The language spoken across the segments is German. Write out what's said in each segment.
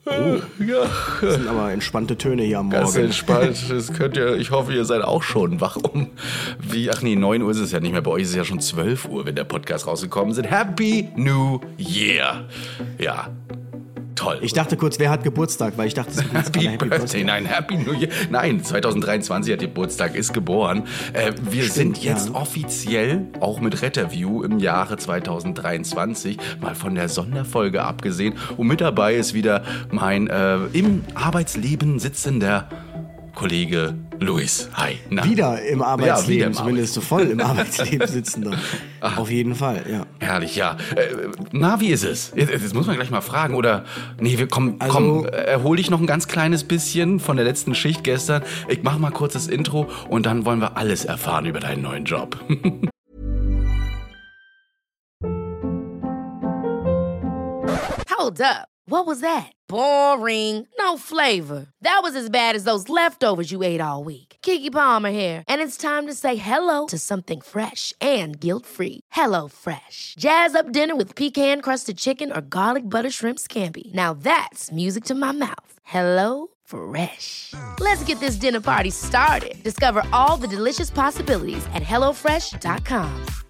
Ja. Das sind aber entspannte Töne hier am Morgen. Ganz entspannt. Ich hoffe, ihr seid auch schon wach ach nee, 9 Uhr ist es ja nicht mehr. Bei euch ist es ja schon 12 Uhr, wenn der Podcast rausgekommen ist. Happy New Year. Ja. Toll. Ich dachte kurz, wer hat Geburtstag, weil ich dachte, es ist Happy Birthday, nein, Happy New Year. Nein, 2023 hat Geburtstag, ist geboren. Wir sind jetzt offiziell, auch mit Retterview im Jahre 2023, mal von der Sonderfolge abgesehen. Und mit dabei ist wieder mein im Arbeitsleben sitzender Kollege Luis. Hi. Na. Wieder im Arbeitsleben, wieder im zumindest so voll im Arbeitsleben sitzender. Auf jeden Fall, ja. Herrlich, ja. Na, wie ist es? Jetzt muss man gleich mal fragen, oder? Nee, komm, erhol dich noch ein ganz kleines bisschen von der letzten Schicht gestern. Ich mach mal kurz das Intro und dann wollen wir alles erfahren über deinen neuen Job. Hold up. What was that? Boring. No flavor. That was as bad as those leftovers you ate all week. Keke Palmer here, and it's time to say hello to something fresh and guilt-free. Hello Fresh. Jazz up dinner with pecan-crusted chicken or garlic butter shrimp scampi. Now that's music to my mouth. Hello Fresh. Let's get this dinner party started. Discover all the delicious possibilities at hellofresh.com.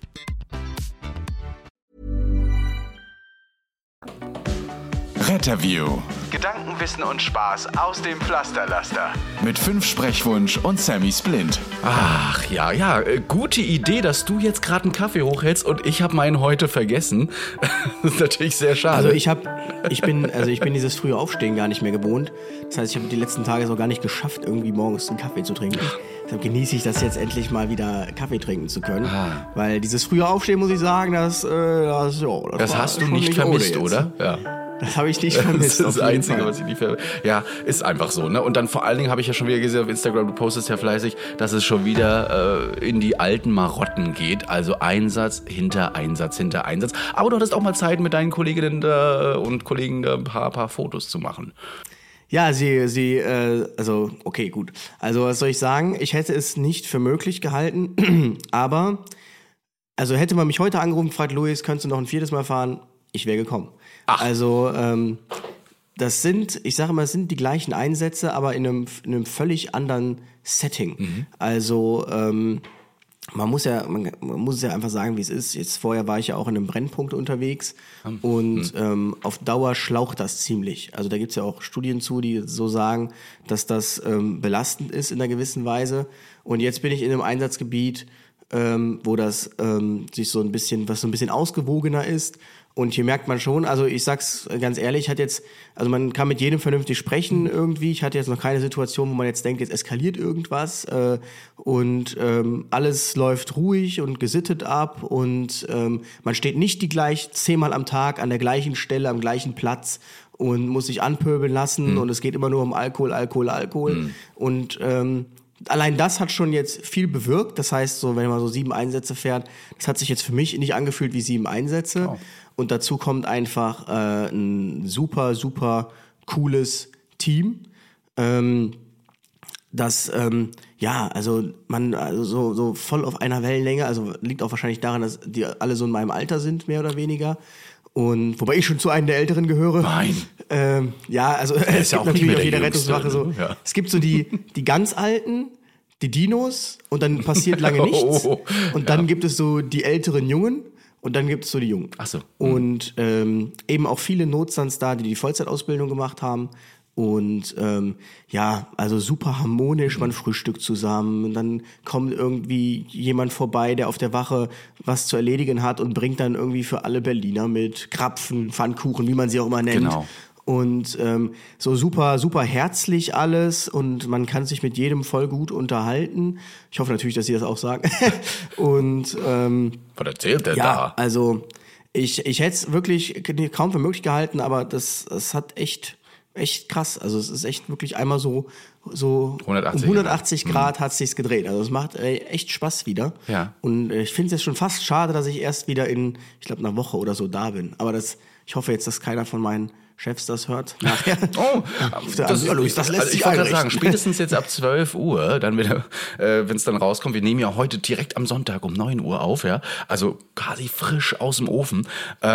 Retterview. Gedanken, Wissen und Spaß aus dem Pflasterlaster. Mit 5 Sprechwunsch und Sammy Splint. Ach ja, gute Idee, dass du jetzt gerade einen Kaffee hochhältst und ich habe meinen heute vergessen. Das ist natürlich sehr schade. Also ich bin dieses frühe Aufstehen gar nicht mehr gewohnt. Das heißt, ich habe die letzten Tage so gar nicht geschafft, irgendwie morgens einen Kaffee zu trinken. Deshalb genieße ich das jetzt endlich mal wieder Kaffee trinken zu können. Weil dieses frühe Aufstehen, muss ich sagen, das hast du nicht vermisst, oder? Ja. Das habe ich nicht vermisst. Das ist das Einzige, was ich nicht vermisse. Ja, ist einfach so, ne? Und dann vor allen Dingen habe ich ja schon wieder gesehen auf Instagram, du postest ja fleißig, dass es schon wieder in die alten Marotten geht. Also Einsatz hinter Einsatz hinter Einsatz. Aber du hattest auch mal Zeit, mit deinen Kolleginnen und Kollegen ein paar Fotos zu machen. Ja, also, okay, gut. Also, was soll ich sagen? Ich hätte es nicht für möglich gehalten, aber, also hätte man mich heute angerufen und gefragt, Luis, könntest du noch ein 4. Mal fahren? Ich wäre gekommen. Ach. Also, das sind, ich sage immer, es sind die gleichen Einsätze, aber in einem völlig anderen Setting. Mhm. Also, man muss es ja einfach sagen, wie es ist. Jetzt vorher war ich ja auch in einem Brennpunkt unterwegs und auf Dauer schlaucht das ziemlich. Also da gibt's ja auch Studien zu, die so sagen, dass das belastend ist in einer gewissen Weise. Und jetzt bin ich in einem Einsatzgebiet, wo das was so ein bisschen ausgewogener ist. Und hier merkt man schon, also ich sag's ganz ehrlich, man kann mit jedem vernünftig sprechen irgendwie. Ich hatte jetzt noch keine Situation, wo man jetzt denkt, jetzt eskaliert irgendwas und alles läuft ruhig und gesittet ab und man steht nicht die gleich 10-mal am Tag an der gleichen Stelle, am gleichen Platz und muss sich anpöbeln lassen und es geht immer nur um Alkohol. Und allein das hat schon jetzt viel bewirkt. Das heißt, so wenn man so 7 Einsätze fährt, das hat sich jetzt für mich nicht angefühlt wie 7 Einsätze. Oh. Und dazu kommt einfach ein super, super cooles Team. So voll auf einer Wellenlänge. Also liegt auch wahrscheinlich daran, dass die alle so in meinem Alter sind, mehr oder weniger. Und wobei ich schon zu einem der Älteren gehöre. Nein. Es gibt natürlich auf jeder Rettungswache so. Ja. Es gibt so die ganz Alten, die Dinos, und dann passiert lange nichts. Und dann gibt es so die älteren Jungen. Und dann gibt es so die Jungen. Ach so. Und eben auch viele Notstands da, die Vollzeitausbildung gemacht haben. Und also super harmonisch, man frühstückt zusammen. Und dann kommt irgendwie jemand vorbei, der auf der Wache was zu erledigen hat und bringt dann irgendwie für alle Berliner mit Krapfen, Pfannkuchen, wie man sie auch immer nennt. Genau. Und so super, super herzlich alles und man kann sich mit jedem voll gut unterhalten. Ich hoffe natürlich, dass Sie das auch sagen. Und was erzählt der da? Ja, also ich hätte es wirklich kaum für möglich gehalten, aber das hat echt krass. Also es ist echt wirklich einmal so 180 Grad hat sich's gedreht. Also es macht echt Spaß wieder. Ja. Und ich finde es jetzt schon fast schade, dass ich erst wieder in, ich glaube, einer Woche oder so da bin. Aber ich hoffe jetzt, dass keiner von meinen Chefs das hört nachher. Oh, Luis, das lässt also sich ich wollte gerade einrichten. sagen, spätestens jetzt ab 12 Uhr, dann wieder, wenn es dann rauskommt, wir nehmen ja heute direkt am Sonntag um 9 Uhr auf, ja, also quasi frisch aus dem Ofen.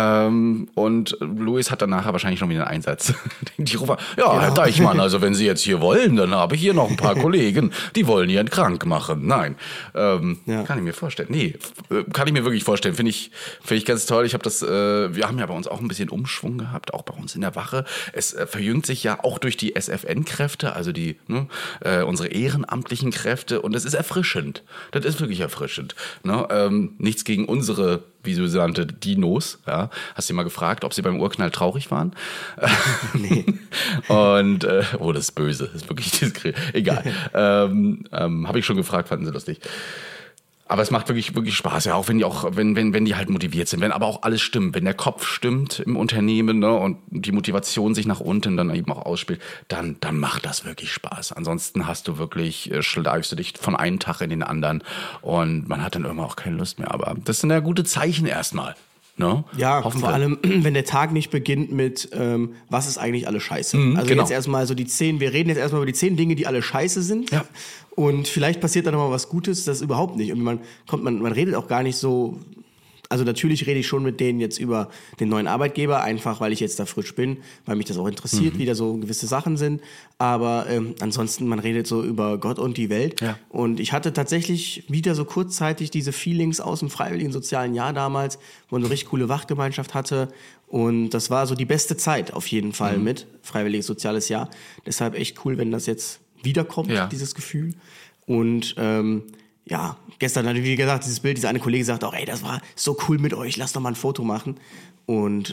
Und Luis hat dann nachher wahrscheinlich noch wieder einen Einsatz. Die rufen, ja, Herr Deichmann, also wenn Sie jetzt hier wollen, dann habe ich hier noch ein paar Kollegen, die wollen Ihren krank machen. Nein, kann ich mir vorstellen. Nee, kann ich mir wirklich vorstellen. Finde ich ganz toll. Ich habe das, wir haben ja bei uns auch ein bisschen Umschwung gehabt, auch bei uns in der Wache. Es verjüngt sich ja auch durch die SFN-Kräfte, also unsere ehrenamtlichen Kräfte, und das ist erfrischend. Das ist wirklich erfrischend. Ne? Nichts gegen unsere, wie du sagte, Dinos. Ja? Hast du mal gefragt, ob sie beim Urknall traurig waren? Nee. Und, das ist böse, das ist wirklich diskret. Egal. Habe ich schon gefragt, fanden sie lustig. Aber es macht wirklich, wirklich Spaß, ja, auch wenn die halt motiviert sind, wenn aber auch alles stimmt, wenn der Kopf stimmt im Unternehmen, ne, und die Motivation sich nach unten dann eben auch ausspielt, dann macht das wirklich Spaß. Ansonsten hast du wirklich, schlagst du dich von einem Tag in den anderen und man hat dann irgendwann auch keine Lust mehr. Aber das sind ja gute Zeichen erstmal. No? Ja, Hoffen vor wir. allem, wenn der Tag nicht beginnt mit, was ist eigentlich alles scheiße. Also genau. jetzt erstmal so wir reden jetzt erstmal über die 10 Dinge, die alle scheiße sind. Ja. Und vielleicht passiert dann nochmal was Gutes, das überhaupt nicht. Und man redet auch gar nicht so, also natürlich rede ich schon mit denen jetzt über den neuen Arbeitgeber, einfach weil ich jetzt da frisch bin, weil mich das auch interessiert, wie da so gewisse Sachen sind. Aber ansonsten, man redet so über Gott und die Welt. Ja. Und ich hatte tatsächlich wieder so kurzzeitig diese Feelings aus dem freiwilligen sozialen Jahr damals, wo man so richtig coole Wachgemeinschaft hatte. Und das war so die beste Zeit auf jeden Fall mit freiwilliges soziales Jahr. Deshalb echt cool, wenn das jetzt wiederkommt, dieses Gefühl. Und gestern hatte, wie gesagt, dieses Bild, dieser eine Kollege sagt auch, ey, das war so cool mit euch, lass doch mal ein Foto machen. Und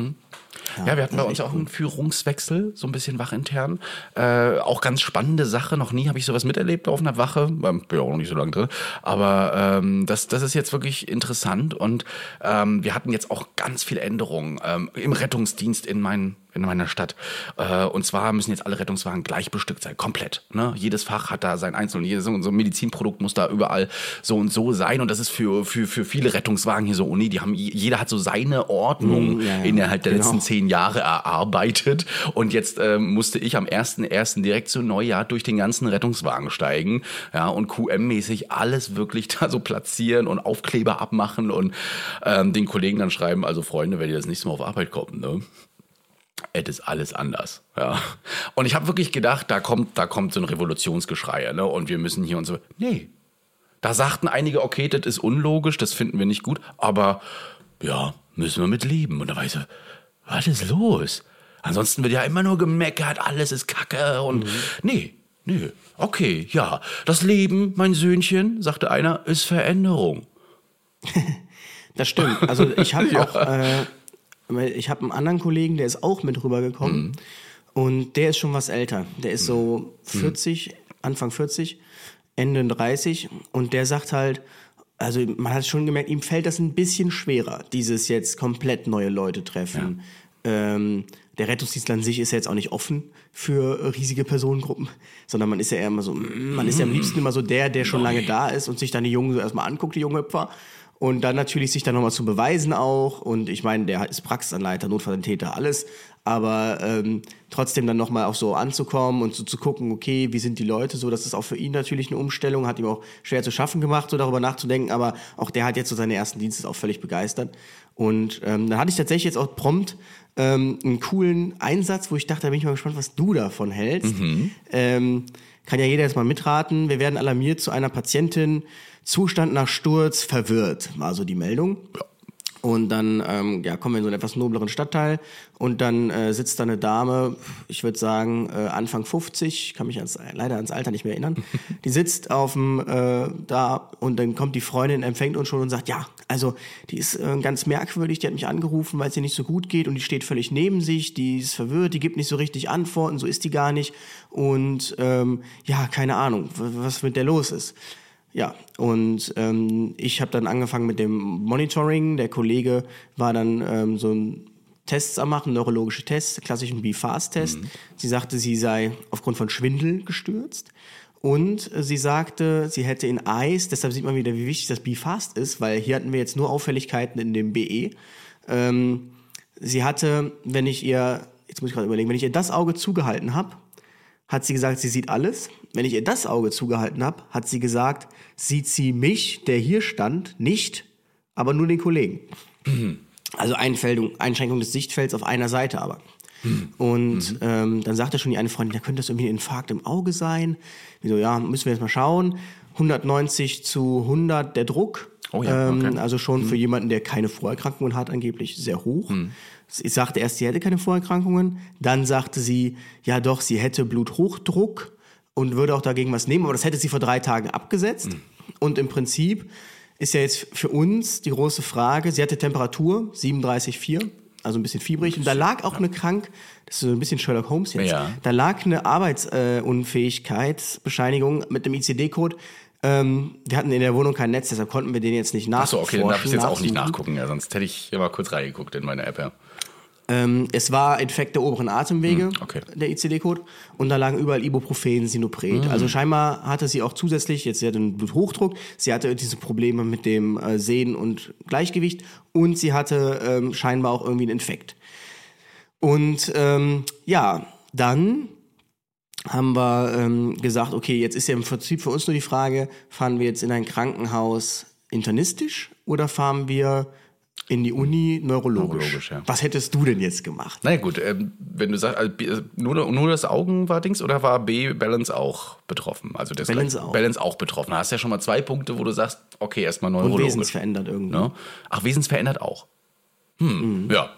wir hatten bei uns auch einen Führungswechsel, so ein bisschen wachintern. Auch ganz spannende Sache. Noch nie habe ich sowas miterlebt auf einer Wache. Bin ja auch noch nicht so lange drin. Aber das ist jetzt wirklich interessant. Und wir hatten jetzt auch ganz viele Änderungen im Rettungsdienst in meiner Stadt. Und zwar müssen jetzt alle Rettungswagen gleich bestückt sein, komplett. Ne? Jedes Fach hat da sein Einzelnes. So ein Medizinprodukt muss da überall so und so sein. Und das ist für viele Rettungswagen hier so Uni. Jeder hat so seine Ordnung innerhalb der letzten 10 Jahre erarbeitet. Und jetzt musste ich am 1.1. direkt zu Neujahr durch den ganzen Rettungswagen steigen. Ja, und QM-mäßig alles wirklich da so platzieren und Aufkleber abmachen und den Kollegen dann schreiben, also Freunde, wenn ihr das nächste Mal auf Arbeit kommt, ne? Es ist alles anders, ja. Und ich habe wirklich gedacht, da kommt so ein Revolutionsgeschrei, ne? Und wir müssen hier und so. Nee. Da sagten einige, okay, das ist unlogisch, das finden wir nicht gut, aber ja, müssen wir mit leben. Und da war ich so, was ist los? Ansonsten wird ja immer nur gemeckert, alles ist Kacke und nee, okay, ja. Das Leben, mein Söhnchen, sagte einer, ist Veränderung. Das stimmt. Also ich habe auch ich habe einen anderen Kollegen, der ist auch mit rübergekommen und der ist schon was älter. Der ist so 40, Anfang 40, Ende 30 und der sagt halt, also man hat schon gemerkt, ihm fällt das ein bisschen schwerer, dieses jetzt komplett neue Leute treffen. Ja. Der Rettungsdienst an sich ist ja jetzt auch nicht offen für riesige Personengruppen, sondern man ist ja eher immer so, man ist ja am liebsten immer so der schon lange da ist und sich dann die Jungen so erstmal anguckt, die Junghüpfer. Und dann natürlich sich dann nochmal zu beweisen auch. Und ich meine, der ist Praxisanleiter, Notfallsanitäter, alles. Aber trotzdem dann nochmal auch so anzukommen und so zu gucken, okay, wie sind die Leute so. Das ist auch für ihn natürlich eine Umstellung, hat ihm auch schwer zu schaffen gemacht, so darüber nachzudenken. Aber auch der hat jetzt so seine ersten Dienste, ist auch völlig begeistert. Und dann hatte ich tatsächlich jetzt auch prompt einen coolen Einsatz, wo ich dachte, da bin ich mal gespannt, was du davon hältst. Kann ja jeder jetzt mal mitraten. Wir werden alarmiert zu einer Patientin, Zustand nach Sturz verwirrt, war so die Meldung. Ja. Und dann kommen wir in so einen etwas nobleren Stadtteil und dann sitzt da eine Dame, ich würde sagen Anfang 50, kann mich leider ans Alter nicht mehr erinnern. Die sitzt auf dem da und dann kommt die Freundin, empfängt uns schon und sagt, ja, also die ist ganz merkwürdig, die hat mich angerufen, weil es ihr nicht so gut geht und die steht völlig neben sich, die ist verwirrt, die gibt nicht so richtig Antworten, so ist die gar nicht und keine Ahnung, was mit der los ist. Ja, und ich habe dann angefangen mit dem Monitoring. Der Kollege war dann so ein Tests am machen, neurologische Tests, klassischen BFAST-Test. Sie sagte, sie sei aufgrund von Schwindel gestürzt. Und sie sagte, sie hätte in Eis, deshalb sieht man wieder, wie wichtig das BFAST ist, weil hier hatten wir jetzt nur Auffälligkeiten in dem BE. Sie hatte, wenn ich ihr jetzt muss ich gerade überlegen, wenn ich ihr das Auge zugehalten habe, hat sie gesagt, sie sieht alles. Wenn ich ihr das Auge zugehalten habe, hat sie gesagt, sieht sie mich, der hier stand, nicht, aber nur den Kollegen. Also Einschränkung des Sichtfelds auf einer Seite aber. Und dann sagte schon die eine Freundin, da könnte das irgendwie ein Infarkt im Auge sein. Ich so, ja, müssen wir jetzt mal schauen. 190 zu 100 der Druck. Oh ja, okay. Also schon für jemanden, der keine Vorerkrankungen hat, angeblich sehr hoch. Ich sagte erst, sie hätte keine Vorerkrankungen. Dann sagte sie, ja doch, sie hätte Bluthochdruck und würde auch dagegen was nehmen. Aber das hätte sie vor 3 Tagen abgesetzt. Und im Prinzip ist ja jetzt für uns die große Frage, sie hatte Temperatur 37,4, also ein bisschen fiebrig. Und da lag auch eine das ist so ein bisschen Sherlock Holmes jetzt, da lag eine Arbeitsunfähigkeitsbescheinigung mit dem ICD-Code. Wir hatten in der Wohnung kein Netz, deshalb konnten wir den jetzt nicht nachforschen. Achso, okay, dann darf ich jetzt auch nicht nachgucken, ja, sonst hätte ich ja mal kurz reingeguckt in meine App, ja. Es war Infekt der oberen Atemwege, okay. Der ICD-Code, und da lagen überall Ibuprofen, Sinopret. Also scheinbar hatte sie auch zusätzlich, sie hatte einen Bluthochdruck, sie hatte diese Probleme mit dem Sehen und Gleichgewicht und sie hatte scheinbar auch irgendwie einen Infekt. Und dann haben wir gesagt, okay, jetzt ist ja im Prinzip für uns nur die Frage, fahren wir jetzt in ein Krankenhaus internistisch oder fahren wir in die Uni neurologisch? Ja. Was hättest du denn jetzt gemacht? Na ja, gut, wenn du sagst, nur das Augen war Dings oder war Balance auch betroffen? Also Balance auch betroffen. Da hast du ja schon mal 2 Punkte, wo du sagst, okay, erstmal neurologisch. Und wesensverändert irgendwie. Ne? Ach, wesensverändert auch. Ja.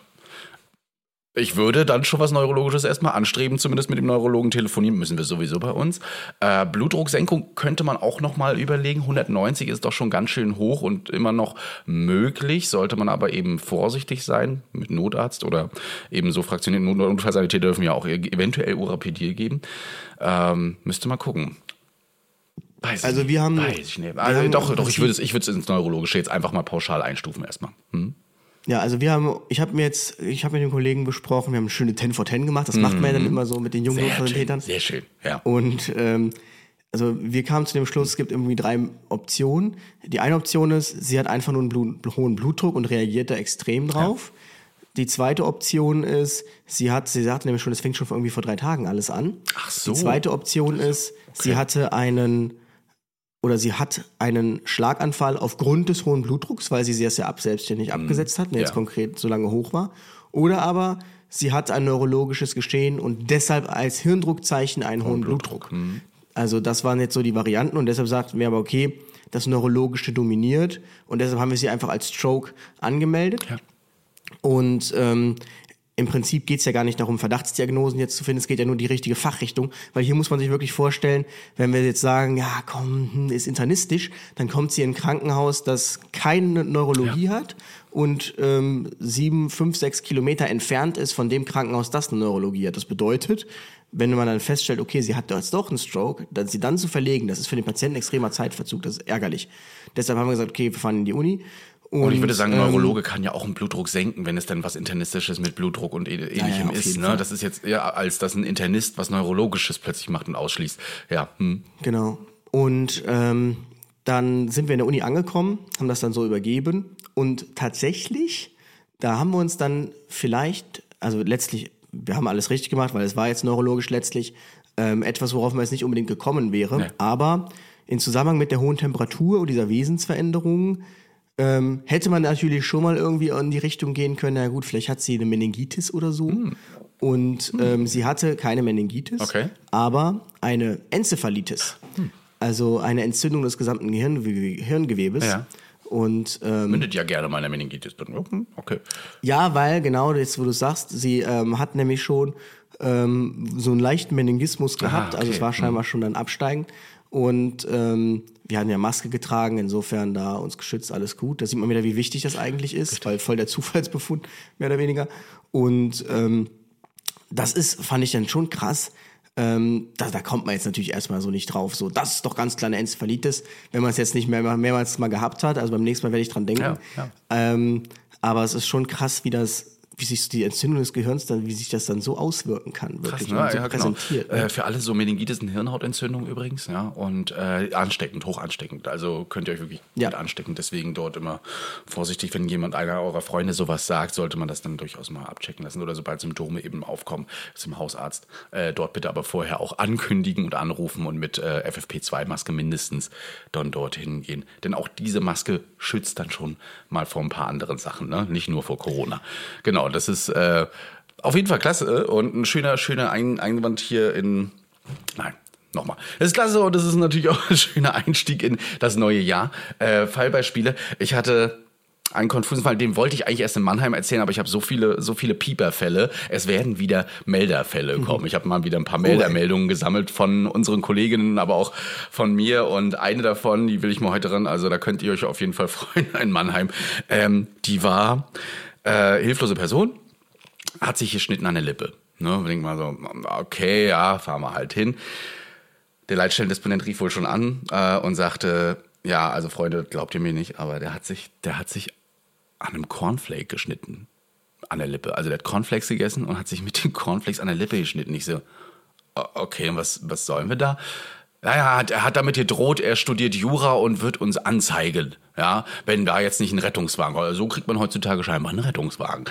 Ich würde dann schon was Neurologisches erstmal anstreben, zumindest mit dem Neurologen telefonieren müssen wir sowieso bei uns. Blutdrucksenkung könnte man auch nochmal überlegen. 190 ist doch schon ganz schön hoch und immer noch möglich. Sollte man aber eben vorsichtig sein mit Notarzt oder eben so fraktioniert. Notfallsanitäter dürfen ja auch eventuell Urapidil geben. Müsste mal gucken. Weiß ich nicht. Doch, ich würde es ins Neurologische jetzt einfach mal pauschal einstufen erstmal. Ja, also ich habe mit dem Kollegen besprochen, wir haben eine schöne 10 for 10 gemacht, das macht man ja dann immer so mit den jungen Notfallsanitätern. Sehr schön, ja. Und also wir kamen zu dem Schluss, es gibt irgendwie 3 Optionen. Die eine Option ist, sie hat einfach nur einen hohen Blutdruck und reagiert da extrem drauf. Ja. Die zweite Option ist, sie sagte nämlich schon, das fängt schon irgendwie vor 3 Tagen alles an. Ach so. Die zweite Option ist, sie hat einen Schlaganfall aufgrund des hohen Blutdrucks, weil sie es ja selbstständig abgesetzt hat und jetzt konkret so lange hoch war. Oder aber sie hat ein neurologisches Geschehen und deshalb als Hirndruckzeichen einen hohen Blutdruck. Also das waren jetzt so die Varianten und deshalb sagten wir aber, okay, das Neurologische dominiert und deshalb haben wir sie einfach als Stroke angemeldet. Ja. Und im Prinzip geht es ja gar nicht darum, Verdachtsdiagnosen jetzt zu finden, es geht ja nur die richtige Fachrichtung, weil hier muss man sich wirklich vorstellen, wenn wir jetzt sagen, ja komm, ist internistisch, dann kommt sie in ein Krankenhaus, das keine Neurologie hat und 7, 5, 6 Kilometer entfernt ist von dem Krankenhaus, das eine Neurologie hat. Das bedeutet, wenn man dann feststellt, okay, sie hat jetzt doch einen Stroke, sie dann zu verlegen, das ist für den Patienten ein extremer Zeitverzug, das ist ärgerlich. Deshalb haben wir gesagt, okay, wir fahren in die Uni. Und ich würde sagen, ein Neurologe kann ja auch einen Blutdruck senken, wenn es dann was Internistisches mit Blutdruck und Ähnlichem ist. Ne? Das ist jetzt eher, als dass ein Internist was Neurologisches plötzlich macht und ausschließt. Ja. Genau. Und dann sind wir in der Uni angekommen, haben das dann so übergeben. Und tatsächlich, da haben wir uns dann vielleicht, also letztlich, wir haben alles richtig gemacht, weil es war jetzt neurologisch letztlich etwas, worauf man jetzt nicht unbedingt gekommen wäre. Nee. Aber in Zusammenhang mit der hohen Temperatur und dieser Wesensveränderung hätte man natürlich schon mal irgendwie in die Richtung gehen können, na gut, vielleicht hat sie eine Meningitis oder so. Und sie hatte keine Meningitis, aber eine Enzephalitis. Also eine Entzündung des gesamten Hirngewebes. Ja. Und mündet ja gerne mal eine Meningitis. Okay. Ja, weil genau jetzt, wo du sagst, sie hat nämlich schon so einen leichten Meningismus gehabt. Also es war scheinbar schon dann absteigend. Und wir hatten ja Maske getragen, insofern da uns geschützt, alles gut. Da sieht man wieder, wie wichtig das eigentlich ist, weil voll der Zufallsbefund, mehr oder weniger. Und das fand ich dann schon krass. Da kommt man jetzt natürlich erstmal so nicht drauf. So, das ist doch ganz kleine Enzephalitis, wenn man es jetzt nicht mehrmals mal gehabt hat. Also beim nächsten Mal werde ich dran denken. Ja. Aber es ist schon krass, wie das wie sich die Entzündung des Gehirns dann, wie sich das dann so auswirken kann, wirklich. Krass, ne? So Ja, präsentiert. genau. Für alle so Meningitis eine Hirnhautentzündung übrigens, ja, und ansteckend, hoch ansteckend. Also könnt ihr euch wirklich mit anstecken. Deswegen dort immer vorsichtig, wenn einer eurer Freunde sowas sagt, sollte man das dann durchaus mal abchecken lassen oder sobald Symptome eben aufkommen, zum Hausarzt. Dort bitte aber vorher auch ankündigen und anrufen und mit FFP2-Maske mindestens dann dorthin gehen. Denn auch diese Maske schützt dann schon mal vor ein paar anderen Sachen, ne? Nicht nur vor Corona. Genau, das ist auf jeden Fall klasse und ein schöner Einwand hier in... Nein, nochmal. Das ist klasse und das ist natürlich auch ein schöner Einstieg in das neue Jahr. Fallbeispiele. Ich hatte einen konfusen Fall, den wollte ich eigentlich erst in Mannheim erzählen, aber ich habe so viele Pieperfälle. Es werden wieder Melderfälle kommen. Ich habe mal wieder ein paar Meldermeldungen gesammelt von unseren Kolleginnen, aber auch von mir. Und eine davon, die will ich mal heute ran, also da könnt ihr euch auf jeden Fall freuen, in Mannheim. Die war hilflose Person, hat sich geschnitten an der Lippe. Ne, denkt mal so, okay, ja, fahren wir halt hin. Der Leitstellendisponent rief wohl schon an und sagte, ja, also Freunde, glaubt ihr mir nicht, aber der hat sich an einem Cornflake geschnitten. An der Lippe. Also der hat Cornflakes gegessen und hat sich mit den Cornflakes an der Lippe geschnitten. Ich so, okay, und was sollen wir da? Naja, er hat damit gedroht, er studiert Jura und wird uns anzeigen. Ja, wenn da jetzt nicht ein Rettungswagen, also so kriegt man heutzutage scheinbar einen Rettungswagen.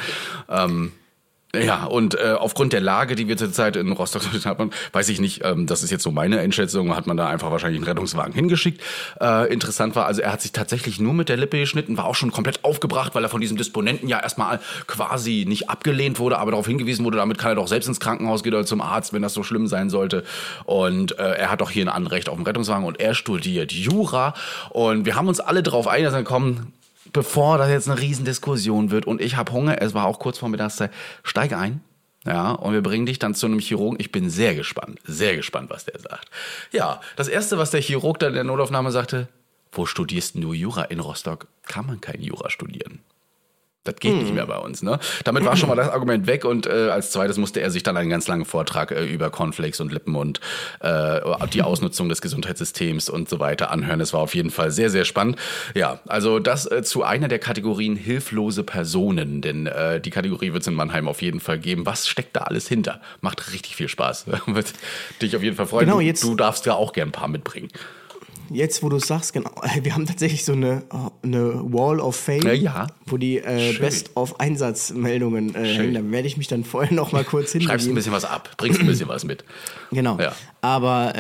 Ja, und aufgrund der Lage, die wir zurzeit in Rostock haben, weiß ich nicht, das ist jetzt so meine Einschätzung, hat man da einfach wahrscheinlich einen Rettungswagen hingeschickt. Interessant war, also er hat sich tatsächlich nur mit der Lippe geschnitten, war auch schon komplett aufgebracht, weil er von diesem Disponenten ja erstmal quasi nicht abgelehnt wurde, aber darauf hingewiesen wurde, damit kann er doch selbst ins Krankenhaus gehen oder zum Arzt, wenn das so schlimm sein sollte. Und er hat doch hier ein Anrecht auf einen Rettungswagen und er studiert Jura. Und wir haben uns alle darauf eingekommen, bevor das jetzt eine Riesendiskussion wird und ich habe Hunger, es war auch kurz vor Mittagszeit, steig ein, ja, und wir bringen dich dann zu einem Chirurgen. Ich bin sehr gespannt, was der sagt. Ja, das Erste, was der Chirurg dann in der Notaufnahme sagte, wo studierst du Jura? In Rostock kann man kein Jura studieren. Das geht nicht mehr bei uns, ne? Damit war schon mal das Argument weg und als zweites musste er sich dann einen ganz langen Vortrag über Cornflakes und Lippen und die Ausnutzung des Gesundheitssystems und so weiter anhören. Es war auf jeden Fall sehr, sehr spannend. Ja, also das zu einer der Kategorien hilflose Personen, denn die Kategorie wird es in Mannheim auf jeden Fall geben. Was steckt da alles hinter? Macht richtig viel Spaß. Wird dich auf jeden Fall freuen. Genau, du darfst ja auch gern ein paar mitbringen. Jetzt, wo du es sagst, genau, wir haben tatsächlich so eine Wall of Fame, wo die Best-of-Einsatzmeldungen hängen. Da werde ich mich dann vorher noch mal kurz hinbegeben. Schreibst ein bisschen was ab, bringst ein bisschen was mit. Genau, ja. Aber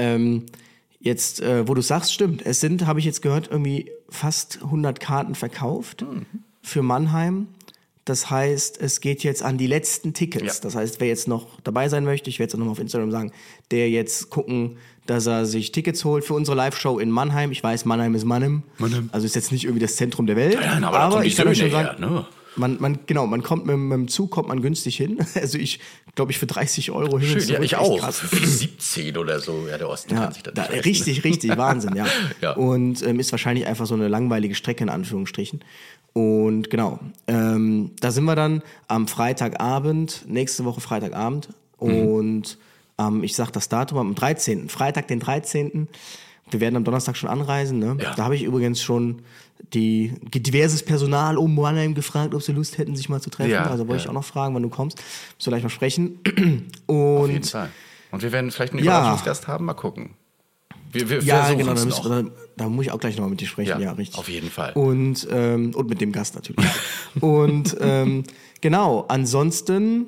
jetzt, wo du sagst, stimmt, es sind, habe ich jetzt gehört, irgendwie fast 100 Karten verkauft für Mannheim. Das heißt, es geht jetzt an die letzten Tickets. Ja. Das heißt, wer jetzt noch dabei sein möchte, ich werde es auch nochmal auf Instagram sagen, der jetzt gucken, dass er sich Tickets holt für unsere Live-Show in Mannheim. Ich weiß, Mannheim ist Mannheim. Also ist jetzt nicht irgendwie das Zentrum der Welt. Nein, aber ich kann euch schon sagen, ne? Man kommt mit dem Zug kommt man günstig hin. Also ich glaube, ich für 30 € hin. Schön, ja, ich auch. Krass. Für 17 oder so. Ja, der Osten kann sich das nicht leisten. Richtig, Wahnsinn, ja. Ja. Und ist wahrscheinlich einfach so eine langweilige Strecke in Anführungsstrichen. Und genau, da sind wir dann am Freitagabend, nächste Woche Freitagabend. Und ich sag das Datum am 13., Freitag den 13. Wir werden am Donnerstag schon anreisen. Ne? Ja. Da habe ich übrigens schon diverses Personal um Mannheim gefragt, ob sie Lust hätten, sich mal zu treffen. Also wollte ich auch noch fragen, wann du kommst. Müssen wir gleich mal sprechen. Und auf jeden Fall. Und wir werden vielleicht einen Überraschungsgast haben. Mal gucken. Wir genau, da muss ich auch gleich nochmal mit dir sprechen. Ja, richtig. Auf jeden Fall. Und mit dem Gast natürlich. Und genau, ansonsten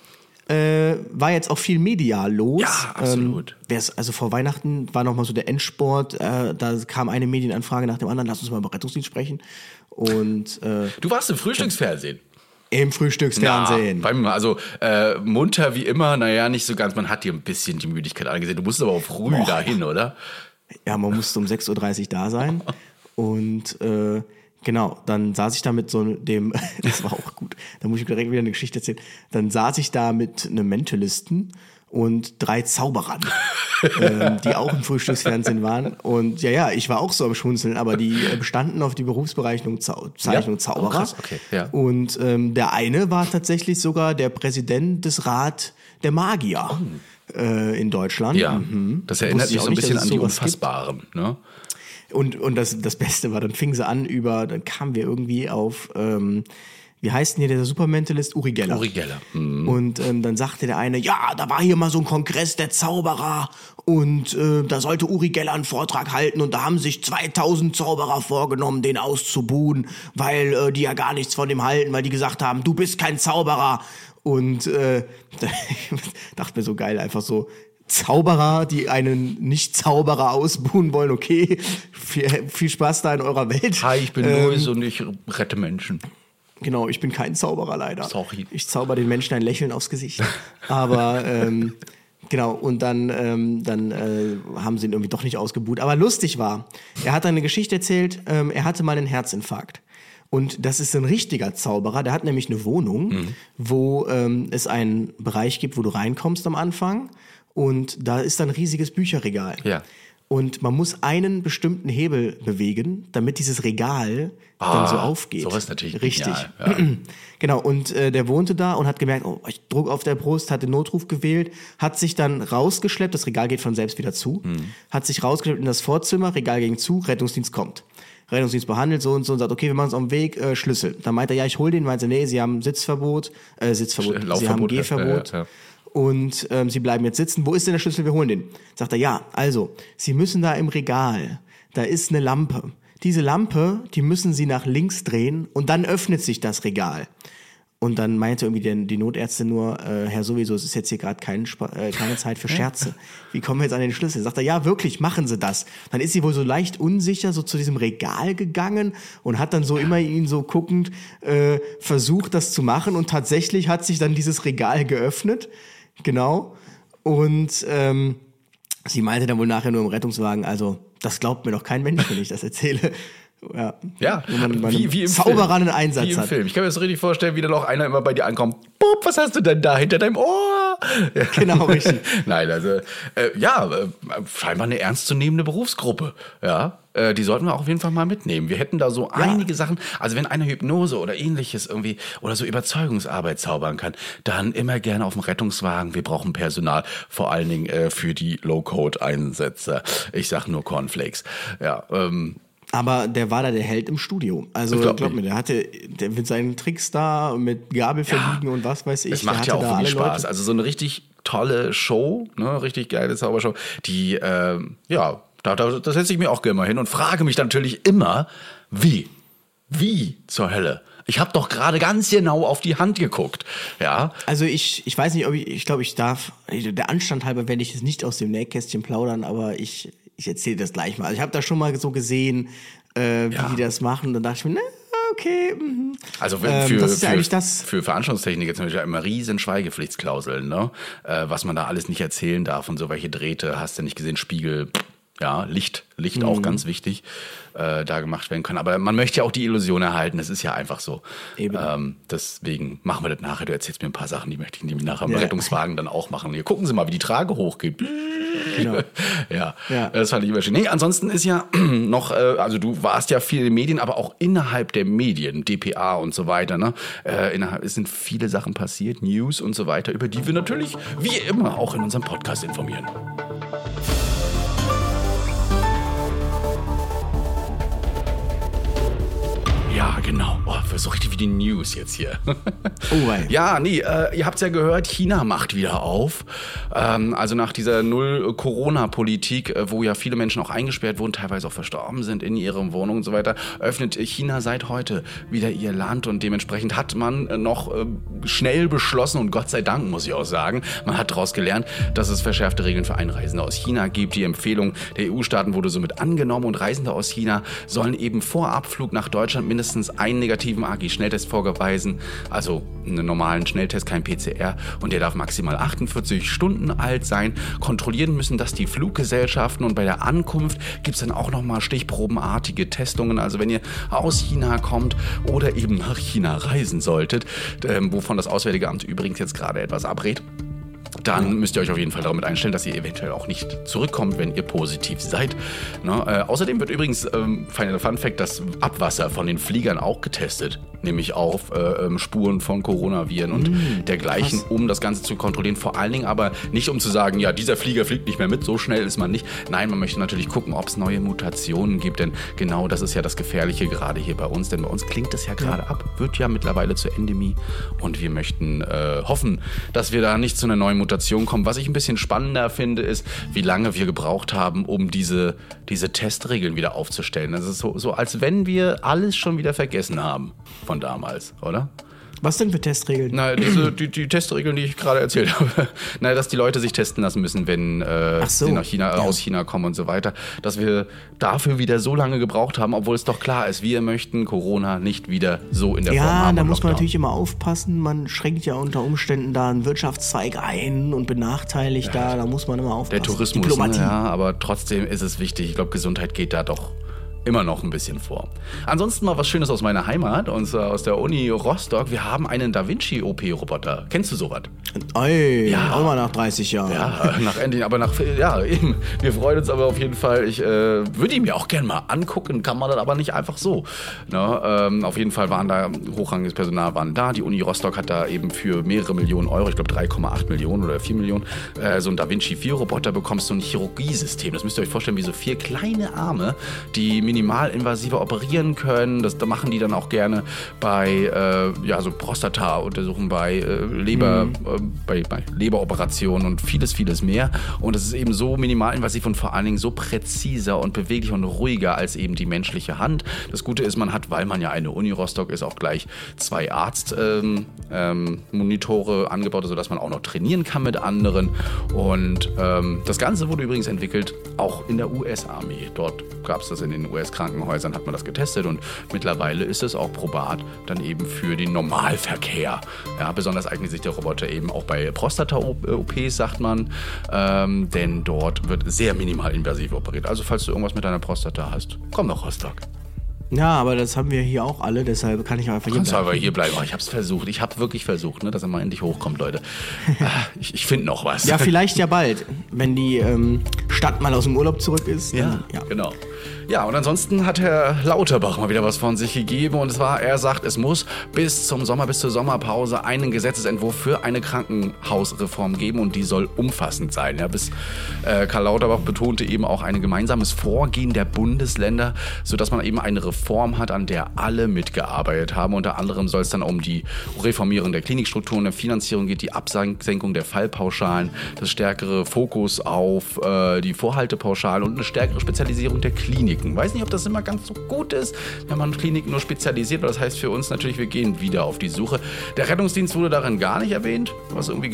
war jetzt auch viel medial los. Ja, absolut. Also vor Weihnachten war nochmal so der Endsport. Da kam eine Medienanfrage nach dem anderen. Lass uns mal über Rettungsdienst sprechen. Und du warst im Frühstücksfernsehen. Im Frühstücksfernsehen. Ja, munter wie immer, naja, nicht so ganz. Man hat dir ein bisschen die Müdigkeit angesehen. Du musst aber auch früh dahin, oder? Ja, man musste um 6.30 Uhr da sein. Und genau, dann saß ich da mit so dem, das war auch gut, da muss ich direkt wieder eine Geschichte erzählen. Dann saß ich da mit einem Mentalisten und 3 Zauberern, die auch im Frühstücksfernsehen waren. Und ja, ich war auch so am Schmunzeln, aber die bestanden auf die Berufsbezeichnung Zauberer. Krass, okay, ja. Und der eine war tatsächlich sogar der Präsident des Rat der Magier in Deutschland. Ja, das erinnert mich so ein bisschen an die Unfassbaren, ne? Und das Beste war, dann kamen wir irgendwie auf, wie heißt denn hier der Supermentalist? Uri Geller. Uri Geller. Und dann sagte der eine, ja, da war hier mal so ein Kongress der Zauberer und da sollte Uri Geller einen Vortrag halten und da haben sich 2000 Zauberer vorgenommen, den auszubuhen, weil die ja gar nichts von dem halten, weil die gesagt haben, du bist kein Zauberer. Und ich dachte mir so geil, einfach so, Zauberer, die einen Nicht-Zauberer ausbuhen wollen, okay, viel Spaß da in eurer Welt. Hi, ich bin Luis und ich rette Menschen. Genau, ich bin kein Zauberer leider. Sorry. Ich zauber den Menschen ein Lächeln aufs Gesicht. Aber genau, und dann haben sie ihn irgendwie doch nicht ausgebuht. Aber lustig war, er hat eine Geschichte erzählt, er hatte mal einen Herzinfarkt. Und das ist ein richtiger Zauberer, der hat nämlich eine Wohnung, wo es einen Bereich gibt, wo du reinkommst am Anfang. Und da ist dann ein riesiges Bücherregal. Ja. Und man muss einen bestimmten Hebel bewegen, damit dieses Regal dann so aufgeht. Sowas ist natürlich richtig. Genial, ja. Genau, und der wohnte da und hat gemerkt, oh, ich Druck auf der Brust, hat den Notruf gewählt, hat sich dann rausgeschleppt, das Regal geht von selbst wieder zu, hat sich rausgeschleppt in das Vorzimmer, Regal ging zu, Rettungsdienst kommt. Rettungsdienst behandelt so und sagt, okay, wir machen uns auf den Weg, Schlüssel. Dann meint er, ja, ich hol den, meinte, nee, sie haben Sitzverbot, sie haben Gehverbot. Ja. Und sie bleiben jetzt sitzen. Wo ist denn der Schlüssel? Wir holen den. Sagt er, ja, also, Sie müssen da im Regal, da ist eine Lampe. Diese Lampe, die müssen Sie nach links drehen und dann öffnet sich das Regal. Und dann meinte irgendwie die Notärztin nur, Herr sowieso, es ist jetzt hier gerade keine Zeit für Scherze. Wie kommen wir jetzt an den Schlüssel? Sagt er, ja, wirklich, machen Sie das. Dann ist sie wohl so leicht unsicher so zu diesem Regal gegangen und hat dann so immer ihn so guckend versucht, das zu machen. Und tatsächlich hat sich dann dieses Regal geöffnet. Genau. Und sie meinte dann wohl nachher nur im Rettungswagen, also das glaubt mir doch kein Mensch, wenn ich das erzähle. Ja, wie im Zauberer einen Einsatz wie im hat. Film. Ich kann mir das richtig vorstellen, wie dann auch einer immer bei dir ankommt. Bob, was hast du denn da hinter deinem Ohr? Genau, richtig. Nein, also scheinbar eine ernstzunehmende Berufsgruppe. Ja, die sollten wir auch auf jeden Fall mal mitnehmen. Wir hätten da so einige Sachen, also wenn einer Hypnose oder ähnliches irgendwie oder so Überzeugungsarbeit zaubern kann, dann immer gerne auf dem Rettungswagen. Wir brauchen Personal, vor allen Dingen für die Low-Code-Einsätze. Ich sag nur Cornflakes. Ja, aber der war da der Held im Studio. Also glaub mir, der mit seinen Tricks da, mit Gabel verbiegen und was weiß ich. Es macht ja auch wirklich Spaß. Also so eine richtig tolle Show, ne, richtig geile Zaubershow, die, da setze ich mir auch gerne mal hin und frage mich dann natürlich immer, wie zur Hölle? Ich habe doch gerade ganz genau auf die Hand geguckt, ja. Also ich weiß nicht, ich glaube, ich darf, der Anstand halber werde ich jetzt nicht aus dem Nähkästchen plaudern, aber ich erzähle das gleich mal. Also ich habe da schon mal so gesehen, wie die das machen. Und dann dachte ich mir, okay. Also für Veranstaltungstechniker zum Beispiel immer riesen Schweigepflichtsklauseln, ne? Was man da alles nicht erzählen darf und so welche Drähte, hast du nicht gesehen, Spiegel, ja, Licht auch ganz wichtig, da gemacht werden können. Aber man möchte ja auch die Illusion erhalten, das ist ja einfach so. Eben. Deswegen machen wir das nachher. Du erzählst mir ein paar Sachen, die möchte ich nämlich nachher im Rettungswagen dann auch machen. Hier gucken Sie mal, wie die Trage hochgeht. Genau. Ja, das fand ich immer schön. Nee, ansonsten ist ja noch, also du warst ja viel in den Medien, aber auch innerhalb der Medien, dpa und so weiter, ne? Es sind viele Sachen passiert, News und so weiter, über die wir natürlich wie immer auch in unserem Podcast informieren. Ja, genau. Oh, so richtig wie die News jetzt hier. Ja, nee, ihr habt's ja gehört, China macht wieder auf. Also nach dieser Null-Corona-Politik, wo ja viele Menschen auch eingesperrt wurden, teilweise auch verstorben sind in ihren Wohnungen und so weiter, öffnet China seit heute wieder ihr Land und dementsprechend hat man noch schnell beschlossen und Gott sei Dank, muss ich auch sagen, man hat daraus gelernt, dass es verschärfte Regeln für Einreisende aus China gibt. Die Empfehlung der EU-Staaten wurde somit angenommen und Reisende aus China sollen eben vor Abflug nach Deutschland mindestens einen negativen AGI-Schnelltest vorweisen, also einen normalen Schnelltest, kein PCR, und der darf maximal 48 Stunden alt sein. Kontrollieren müssen das die Fluggesellschaften und bei der Ankunft gibt es dann auch nochmal stichprobenartige Testungen. Also wenn ihr aus China kommt oder eben nach China reisen solltet, wovon das Auswärtige Amt übrigens jetzt gerade etwas abrät, dann müsst ihr euch auf jeden Fall damit einstellen, dass ihr eventuell auch nicht zurückkommt, wenn ihr positiv seid. Ne? Außerdem wird übrigens, Fun Fact, das Abwasser von den Fliegern auch getestet, nämlich auf Spuren von Coronaviren und dergleichen, um das Ganze zu kontrollieren. Vor allen Dingen aber nicht, um zu sagen, ja, dieser Flieger fliegt nicht mehr mit, so schnell ist man nicht. Nein, man möchte natürlich gucken, ob es neue Mutationen gibt, denn genau das ist ja das Gefährliche gerade hier bei uns, denn bei uns klingt es ja gerade ab, wird ja mittlerweile zur Endemie und wir möchten hoffen, dass wir da nicht zu einer neuen Mutation kommen. Was ich ein bisschen spannender finde, ist, wie lange wir gebraucht haben, um diese Testregeln wieder aufzustellen. Das ist so, als wenn wir alles schon wieder vergessen haben von damals, oder? Was denn für Testregeln? Na, die Testregeln, die ich gerade erzählt habe. Na, dass die Leute sich testen lassen müssen, wenn sie nach China, aus China kommen und so weiter. Dass wir dafür wieder so lange gebraucht haben, obwohl es doch klar ist, wir möchten Corona nicht wieder so in der Form haben. Ja, da muss man natürlich immer aufpassen. Man schränkt ja unter Umständen da einen Wirtschaftszweig ein und benachteiligt da muss man immer aufpassen. Der Tourismus, Diplomatie. Ja, aber trotzdem ist es wichtig. Ich glaube, Gesundheit geht da doch immer noch ein bisschen vor. Ansonsten mal was Schönes aus meiner Heimat, und zwar aus der Uni Rostock. Wir haben einen Da Vinci OP-Roboter. Kennst du sowas? Ey, ja. Auch mal nach 30 Jahren. Ja, eben. Wir freuen uns aber auf jeden Fall. Ich würde ihn mir auch gerne mal angucken, kann man das aber nicht einfach so. Ne? Auf jeden Fall waren da hochrangiges Personal da. Die Uni Rostock hat da eben für mehrere Millionen Euro, ich glaube 3,8 Millionen oder 4 Millionen, so einen Da Vinci 4-Roboter bekommst, so ein Chirurgiesystem. Das müsst ihr euch vorstellen, wie so 4 kleine Arme, die minimalinvasiver operieren können. Da machen die dann auch gerne bei so Prostata-Untersuchungen, bei Leberoperationen und vieles mehr. Und es ist eben so minimalinvasiv und vor allen Dingen so präziser und beweglicher und ruhiger als eben die menschliche Hand. Das Gute ist, man hat, weil man ja eine Uni Rostock ist, auch gleich 2 Arztmonitore angebaut, sodass man auch noch trainieren kann mit anderen. Und das Ganze wurde übrigens entwickelt auch in der US-Armee. Dort gab es das in den US-Krankenhäusern, hat man das getestet und mittlerweile ist es auch probat dann eben für den Normalverkehr. Ja, besonders eignet sich der Roboter eben auch bei Prostata-OPs, sagt man, denn dort wird sehr minimalinvasiv operiert. Also falls du irgendwas mit deiner Prostata hast, komm nach Rostock. Ja, aber das haben wir hier auch alle, deshalb kann ich einfach hier bleiben. Ich habe es versucht. Ich habe wirklich versucht, dass er mal endlich hochkommt, Leute. Ich finde noch was. Ja, vielleicht ja bald, wenn die Stadt mal aus dem Urlaub zurück ist. Dann, ja, genau. Ja, und ansonsten hat Herr Lauterbach mal wieder was von sich gegeben. Und zwar, er sagt, es muss bis zur Sommerpause einen Gesetzesentwurf für eine Krankenhausreform geben. Und die soll umfassend sein. Ja, Karl Lauterbach betonte eben auch ein gemeinsames Vorgehen der Bundesländer, sodass man eben eine Reform hat, an der alle mitgearbeitet haben. Unter anderem soll es dann um die Reformierung der Klinikstrukturen, der Finanzierung geht, die Absenkung der Fallpauschalen, das stärkere Fokus auf die Vorhaltepauschalen und eine stärkere Spezialisierung der Kliniken. Weiß nicht, ob das immer ganz so gut ist, wenn man Kliniken nur spezialisiert. Das heißt für uns natürlich, wir gehen wieder auf die Suche. Der Rettungsdienst wurde darin gar nicht erwähnt. Was irgendwie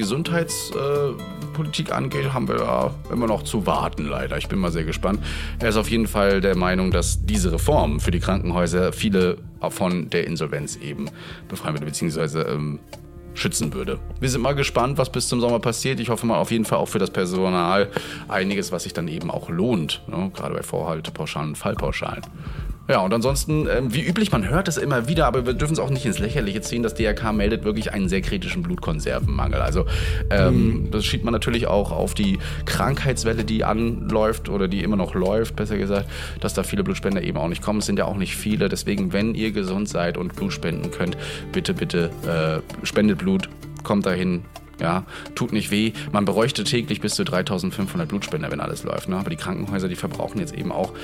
Gesundheitspolitik angeht, haben wir da immer noch zu warten, leider. Ich bin mal sehr gespannt. Er ist auf jeden Fall der Meinung, dass diese Reform für die Krankenhäuser viele von der Insolvenz eben befreien würde, beziehungsweise schützen würde. Wir sind mal gespannt, was bis zum Sommer passiert. Ich hoffe mal auf jeden Fall auch für das Personal einiges, was sich dann eben auch lohnt, ne? Gerade bei Vorhaltepauschalen und Fallpauschalen. Ja, und ansonsten, wie üblich, man hört es immer wieder, aber wir dürfen es auch nicht ins Lächerliche ziehen. Das DRK meldet wirklich einen sehr kritischen Blutkonservenmangel. Also das schiebt man natürlich auch auf die Krankheitswelle, die anläuft oder die immer noch läuft, besser gesagt, dass da viele Blutspender eben auch nicht kommen. Es sind ja auch nicht viele. Deswegen, wenn ihr gesund seid und Blut spenden könnt, bitte spendet Blut, kommt dahin. Ja, tut nicht weh. Man bräuchte täglich bis zu 3.500 Blutspender, wenn alles läuft. Ne? Aber die Krankenhäuser, die verbrauchen jetzt eben auch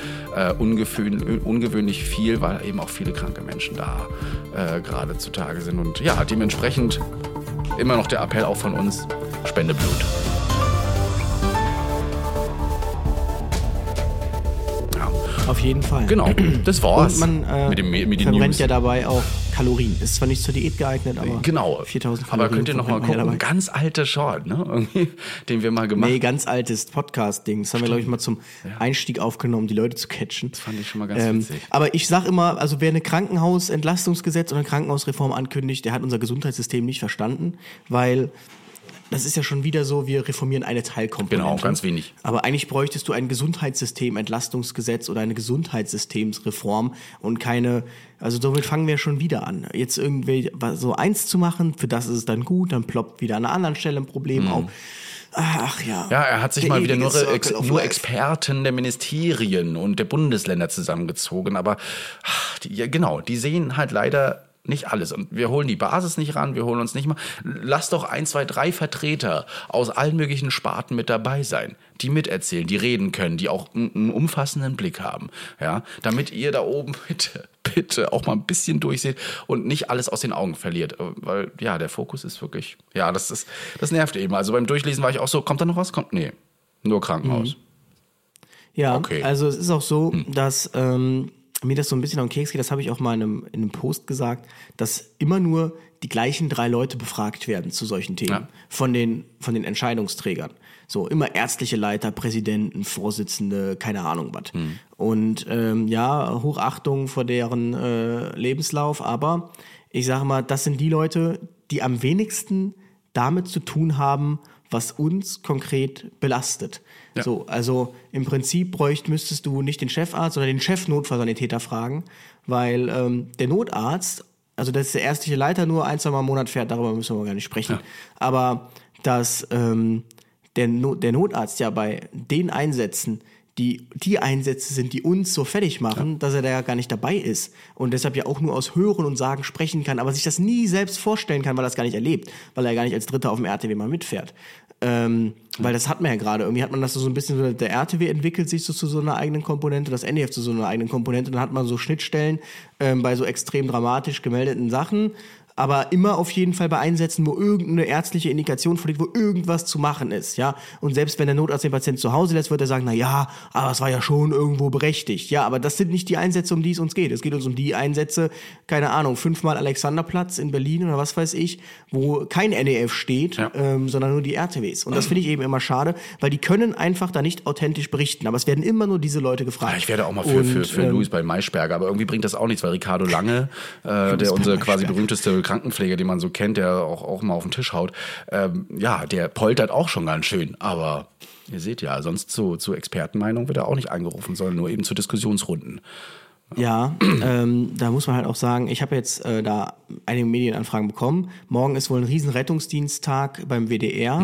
ungewöhnlich viel, weil eben auch viele kranke Menschen da gerade zutage sind. Und ja, dementsprechend immer noch der Appell auch von uns, spende Blut. Auf jeden Fall. Genau, das war's. Und man mit den verbrennt News. Ja dabei auch Kalorien. Ist zwar nicht zur Diät geeignet, aber genau. 4.000 Kalorien. Aber könnt ihr noch mal gucken, ein ganz alter Short, ne? Den wir mal gemacht haben. Nee, ganz altes Podcast-Ding. Das haben wir, glaube ich, mal zum Einstieg aufgenommen, die Leute zu catchen. Das fand ich schon mal ganz witzig. Aber ich sag immer, also wer eine Krankenhausentlastungsgesetz oder eine Krankenhausreform ankündigt, der hat unser Gesundheitssystem nicht verstanden, weil das ist ja schon wieder so, wir reformieren eine Teilkomponente. Genau, ganz wenig. Aber eigentlich bräuchtest du ein Gesundheitssystem, Entlastungsgesetz oder eine Gesundheitssystemsreform und keine, also somit fangen wir schon wieder an. Jetzt irgendwie so eins zu machen, für das ist es dann gut, dann ploppt wieder an einer anderen Stelle ein Problem auf. Ach ja. Ja, er hat sich mal wieder nur Life. Experten der Ministerien und der Bundesländer zusammengezogen. Aber die sehen halt leider nicht alles. Und wir holen die Basis nicht ran, wir holen uns nicht mal. Lass doch 1, 2, 3 Vertreter aus allen möglichen Sparten mit dabei sein, die miterzählen, die reden können, die auch einen umfassenden Blick haben. Ja, damit ihr da oben bitte auch mal ein bisschen durchseht und nicht alles aus den Augen verliert. Weil, ja, der Fokus ist wirklich, ja, das nervt eben. Also beim Durchlesen war ich auch so, kommt da noch was? Nee, nur Krankenhaus. Ja, okay. Also es ist auch so, dass mir das so ein bisschen auf den Keks geht, das habe ich auch mal in einem Post gesagt, dass immer nur die gleichen 3 Leute befragt werden zu solchen Themen von den Entscheidungsträgern. So immer ärztliche Leiter, Präsidenten, Vorsitzende, keine Ahnung was. Und Hochachtung vor deren Lebenslauf, aber ich sage mal, das sind die Leute, die am wenigsten damit zu tun haben, was uns konkret belastet. Ja. So, also im Prinzip müsstest du nicht den Chefarzt, sondern den Chef-Notfallsanitäter fragen, weil der Notarzt, also das ist der ärztliche Leiter, nur 1-2 Mal im Monat fährt, darüber müssen wir gar nicht sprechen. Ja. Aber dass der Notarzt ja bei den Einsätzen, die Einsätze sind, die uns so fertig machen, dass er da ja gar nicht dabei ist und deshalb ja auch nur aus Hören und Sagen sprechen kann, aber sich das nie selbst vorstellen kann, weil er das gar nicht erlebt, weil er gar nicht als Dritter auf dem RTW mal mitfährt. Weil das hat man ja gerade. Irgendwie hat man das so ein bisschen, der RTW entwickelt sich so zu so einer eigenen Komponente, das NDF zu so einer eigenen Komponente, dann hat man so Schnittstellen bei so extrem dramatisch gemeldeten Sachen, aber immer auf jeden Fall bei Einsätzen, wo irgendeine ärztliche Indikation vorliegt, wo irgendwas zu machen ist, ja. Und selbst wenn der Notarzt den Patienten zu Hause lässt, wird er sagen, na ja, aber es war ja schon irgendwo berechtigt. Ja, aber das sind nicht die Einsätze, um die es uns geht. Es geht uns um die Einsätze, keine Ahnung, 5-mal Alexanderplatz in Berlin oder was weiß ich, wo kein NEF steht, sondern nur die RTWs. Und das finde ich eben immer schade, weil die können einfach da nicht authentisch berichten. Aber es werden immer nur diese Leute gefragt. Ja, ich werde auch mal für Louis bei Maischberger, aber irgendwie bringt das auch nichts, weil Ricardo Lange, der unser quasi berühmteste Krankenpfleger, den man so kennt, der auch mal auf den Tisch haut, der poltert auch schon ganz schön, aber ihr seht ja, sonst zu Expertenmeinung wird er auch nicht angerufen, sondern nur eben zu Diskussionsrunden. Ja, da muss man halt auch sagen, ich habe jetzt da einige Medienanfragen bekommen. Morgen ist wohl ein riesen Rettungsdiensttag beim WDR.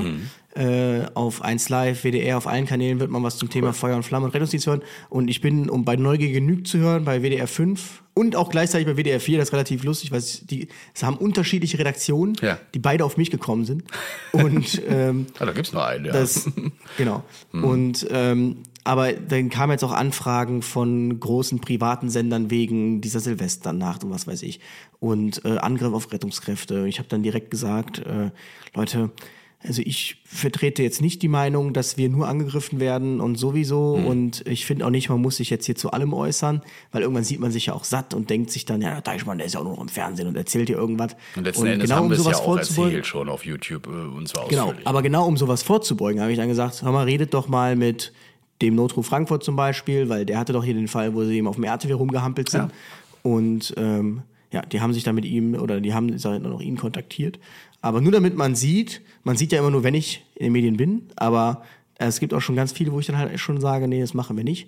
Auf 1 Live, WDR, auf allen Kanälen wird man was zum Thema Feuer und Flamme und Rettungsdienst hören. Und ich bin, um bei Neugier genügt zu hören, bei WDR 5 und auch gleichzeitig bei WDR 4, das ist relativ lustig, weil es haben unterschiedliche Redaktionen, die beide auf mich gekommen sind. Und da gibt's nur einen, ja. Genau. Und aber dann kamen jetzt auch Anfragen von großen privaten Sendern wegen dieser Silvesternacht und was weiß ich. Und Angriff auf Rettungskräfte. Ich habe dann direkt gesagt, Leute, also ich vertrete jetzt nicht die Meinung, dass wir nur angegriffen werden und sowieso. Und ich finde auch nicht, man muss sich jetzt hier zu allem äußern, weil irgendwann sieht man sich ja auch satt und denkt sich dann, ja, der Deichmann, der ist ja auch nur noch im Fernsehen und erzählt dir irgendwas. Und letzten Endes haben wir es ja auch erzählt schon auf YouTube und zwar ausführlich. Genau, aber genau um sowas vorzubeugen, habe ich dann gesagt, hör mal, redet doch mal mit dem Notruf Frankfurt zum Beispiel, weil der hatte doch hier den Fall, wo sie ihm auf dem RTW rumgehampelt sind. Ja. Und die haben sich dann mit ihm oder die haben noch ihn kontaktiert. Aber nur damit man sieht ja immer nur, wenn ich in den Medien bin, aber es gibt auch schon ganz viele, wo ich dann halt schon sage, nee, das machen wir nicht,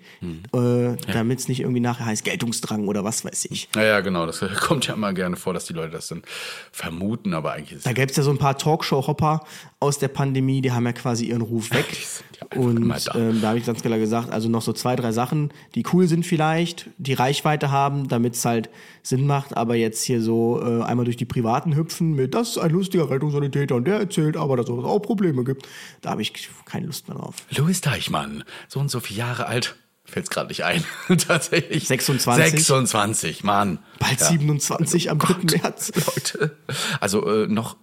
damit es nicht irgendwie nachher heißt Geltungsdrang oder was weiß ich. Ja, genau, das kommt ja immer gerne vor, dass die Leute das dann vermuten, aber eigentlich ist da gäbe es ja so ein paar Talkshow-Hopper aus der Pandemie, die haben ja quasi ihren Ruf weg. Und da habe ich ganz klar gesagt, also noch so 2, 3 Sachen, die cool sind vielleicht, die Reichweite haben, damit es halt Sinn macht, aber jetzt hier so einmal durch die Privaten hüpfen mit, das ist ein lustiger Rettungssanitäter und der erzählt aber, dass es auch Probleme gibt, da habe ich keine Lust mehr drauf. Louis Deichmann, so und so viele Jahre alt, fällt's gerade nicht ein, tatsächlich. 26, Mann. Bald 27 am 3. März. Leute, also noch,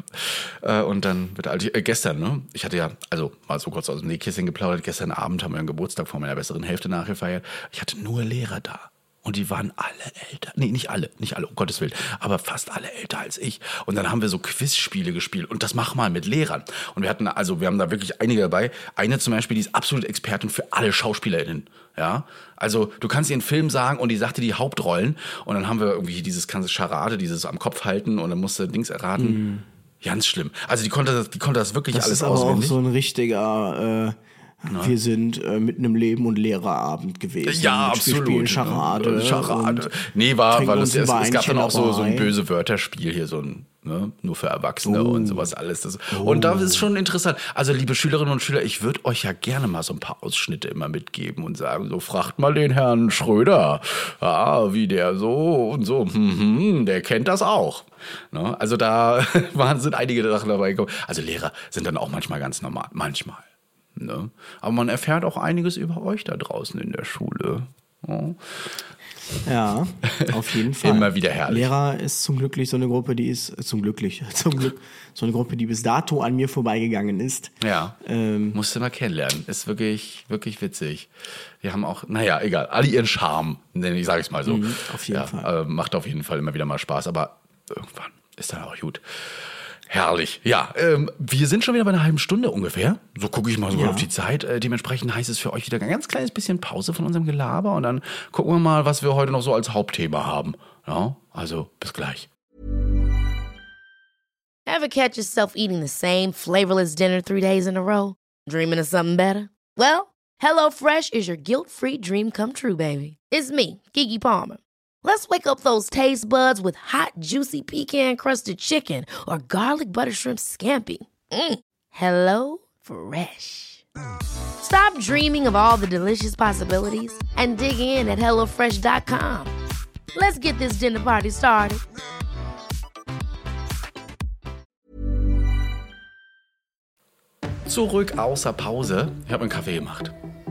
ne? Und dann wird alt. Gestern, ne? Ich hatte ja, also mal so kurz aus dem Nähkästchen geplaudert, gestern Abend haben wir einen Geburtstag von meiner besseren Hälfte nachgefeiert. Ich hatte nur Lehrer da. Und die waren alle älter. Nee, nicht alle, um Gottes Willen. Aber fast alle älter als ich. Und dann haben wir so Quizspiele gespielt. Und das mach mal mit Lehrern. Und wir haben da wirklich einige dabei. Eine zum Beispiel, die ist absolut Expertin für alle SchauspielerInnen. Ja, also du kannst ihr einen Film sagen und die sagte die Hauptrollen. Und dann haben wir irgendwie dieses ganze Charade, dieses am Kopf halten und dann musste Dings erraten. Ganz schlimm. Also die konnte das wirklich Das alles ist aber auch auswendig. so ein richtiger, wir sind mitten im Leben und Lehrerabend gewesen. Ja, Wir absolut. spielen Charade. Charade. und Nee, trinken weil uns es ein gab dann auch so ein Weinchen dabei. böse Wörterspiel hier, so ein, ne, nur für Erwachsene und sowas alles. Und da ist schon interessant. Also, liebe Schülerinnen und Schüler, ich würde euch ja gerne mal so ein paar Ausschnitte immer mitgeben und sagen, so, fragt mal den Herrn Schröder, wie der so und so, der kennt das auch. Ne? Also da sind einige Sachen dabei gekommen. Also Lehrer sind dann auch manchmal ganz normal, manchmal. Ne? Aber man erfährt auch einiges über euch da draußen in der Schule. Ja. Ja, auf jeden Fall. Immer wieder herrlich. Lehrer ist zum Glück so eine Gruppe, die ist zum Glück so eine Gruppe, die bis dato an mir vorbeigegangen ist. Ja, musst du mal kennenlernen. Ist wirklich, wirklich witzig. Die haben auch, naja, egal, alle ihren Charme, ich sage es mal so. auf jeden Fall. Macht auf jeden Fall immer wieder mal Spaß, aber irgendwann ist dann auch gut. Herrlich. Ja, wir sind schon wieder bei einer halben Stunde ungefähr. So gucke ich mal so auf die Zeit. Dementsprechend heißt es für euch wieder ein ganz kleines bisschen Pause von unserem Gelaber und dann gucken wir mal, was wir heute noch so als Hauptthema haben. Ja, also bis gleich. Ever catch yourself eating the same flavorless dinner 3 days in a row? Dreaming of something better? Well, HelloFresh is your guilt-free dream come true, baby. It's me, Keke Palmer. Let's wake up those taste buds with hot, juicy pecan-crusted chicken or garlic butter shrimp scampi. Hello Fresh. Stop dreaming of all the delicious possibilities and dig in at HelloFresh.com. Let's get this dinner party started. Zurück außer Pause. Ich habe einen Kaffee gemacht.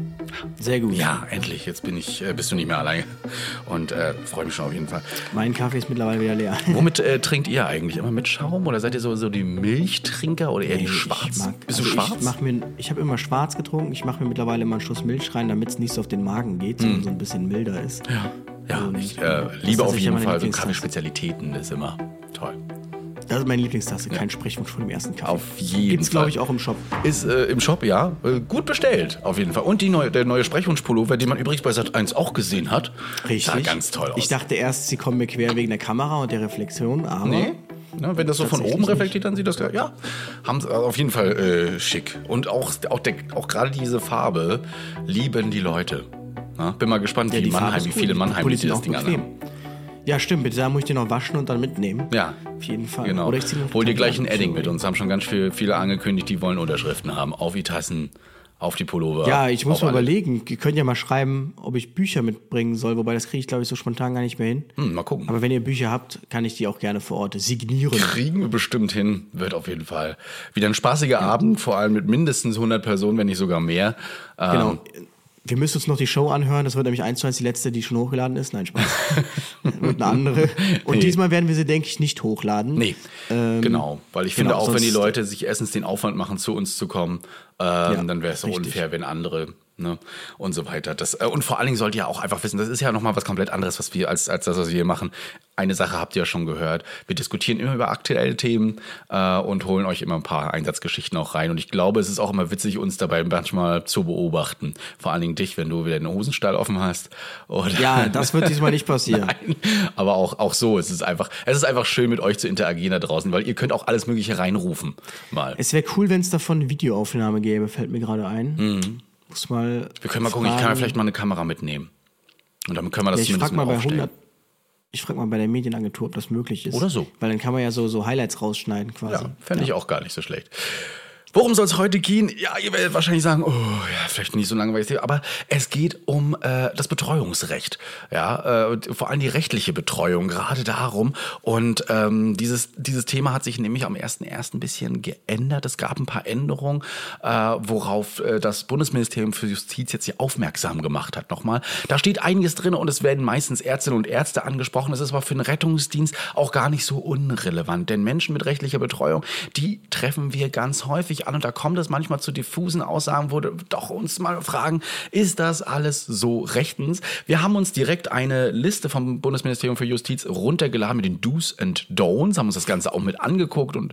Sehr gut. Ja, endlich. Jetzt bist du nicht mehr alleine. Und freue mich schon auf jeden Fall. Mein Kaffee ist mittlerweile wieder leer. Womit trinkt ihr eigentlich? Immer mit Schaum? Oder seid ihr so die Milchtrinker oder eher die Schwarz? Bist du schwarz? Ich habe immer schwarz getrunken. Ich mache mir mittlerweile immer einen Schuss Milch rein, damit es nicht so auf den Magen geht, sondern so ein bisschen milder ist. Ja, Und ich das liebe ist auf jeden meine Fall so Lieblingstasse. Kaffeespezialitäten. Das ist immer toll. Das ist meine Lieblingstasse, kein Sprechwunsch von dem ersten Kaffee. Auf jeden Gibt's, glaube Fall. ich, auch im Shop. Ist im Shop, ja. Gut bestellt, auf jeden Fall. Und der neue Sprechwunsch-Pullover, den man übrigens bei Sat.1 auch gesehen hat. Richtig. Sah ganz toll aus. Ich dachte erst, sie kommen mir quer wegen der Kamera und der Reflexion, aber Nee. Ne, wenn das so von Tatsächlich oben reflektiert, dann sieht das ja, haben sie auf jeden Fall schick. Und auch gerade diese Farbe lieben die Leute. Na, bin mal gespannt, die Farbe ist wie cool. viele Mannheim Pullis die sind das auch Ding bequem. anhaben. Ja, stimmt. Bitte, da muss ich den noch waschen und dann mitnehmen. Ja. Auf jeden Fall. Genau. Oder ich ziehe Hol dir gleich ein Edding mit. Uns haben schon ganz viele angekündigt, die wollen Unterschriften haben. Auf die Tassen, auf die Pullover. Ja, ich muss auf mal alle. überlegen. Ihr könnt ja mal schreiben, ob ich Bücher mitbringen soll. Wobei, das kriege ich, glaube ich, so spontan gar nicht mehr hin. Mal gucken. Aber wenn ihr Bücher habt, kann ich die auch gerne vor Ort signieren. Kriegen wir bestimmt hin. Wird auf jeden Fall wieder ein spaßiger Abend. Vor allem mit mindestens 100 Personen, wenn nicht sogar mehr. Genau. Wir müssen uns noch die Show anhören. Das wird nämlich 1:1 die letzte, die schon hochgeladen ist. Nein, Spaß. Und eine andere. Und diesmal werden wir sie, denke ich, nicht hochladen. Nee, genau. Weil ich finde genau, auch, wenn die sonst- Leute sich erstens den Aufwand machen, zu uns zu kommen, dann wäre es so richtig. unfair, wenn andere, ne, und so weiter. Und vor allen Dingen sollt ihr auch einfach wissen, das ist ja nochmal was komplett anderes, was wir als das, was wir hier machen. Eine Sache habt ihr ja schon gehört. Wir diskutieren immer über aktuelle Themen und holen euch immer ein paar Einsatzgeschichten auch rein. Und ich glaube, es ist auch immer witzig, uns dabei manchmal zu beobachten. Vor allen Dingen dich, wenn du wieder den Hosenstall offen hast. Oder Ja, das wird diesmal nicht passieren. Nein, aber auch so. Es ist einfach schön, mit euch zu interagieren da draußen, weil ihr könnt auch alles Mögliche reinrufen. Mal. Es wäre cool, wenn es davon eine Videoaufnahme gäbe, fällt mir gerade ein. Muss mal. Wir können mal gucken, ich kann ja vielleicht mal eine Kamera mitnehmen. Und damit können wir das Ich zumindest frage mal bei aufstellen. 100. Ich frage mal bei der Medienagentur, ob das möglich ist. Oder so. Weil dann kann man ja so Highlights rausschneiden quasi. Ja, fände ich auch gar nicht so schlecht. Worum soll es heute gehen? Ja, ihr werdet wahrscheinlich sagen, oh, ja, vielleicht nicht so langweilig, aber es geht um das Betreuungsrecht. Ja, vor allem die rechtliche Betreuung, gerade darum. Und dieses Thema hat sich nämlich am 1.1. ein bisschen geändert. Es gab ein paar Änderungen, worauf das Bundesministerium für Justiz jetzt hier aufmerksam gemacht hat. Nochmal, da steht einiges drin und es werden meistens Ärztinnen und Ärzte angesprochen. Es ist aber für den Rettungsdienst auch gar nicht so unrelevant, denn Menschen mit rechtlicher Betreuung, die treffen wir ganz häufig an und da kommt es manchmal zu diffusen Aussagen, wo wir doch uns mal fragen, ist das alles so rechtens? Wir haben uns direkt eine Liste vom Bundesministerium für Justiz runtergeladen mit den Do's and Don'ts, haben uns das Ganze auch mit angeguckt und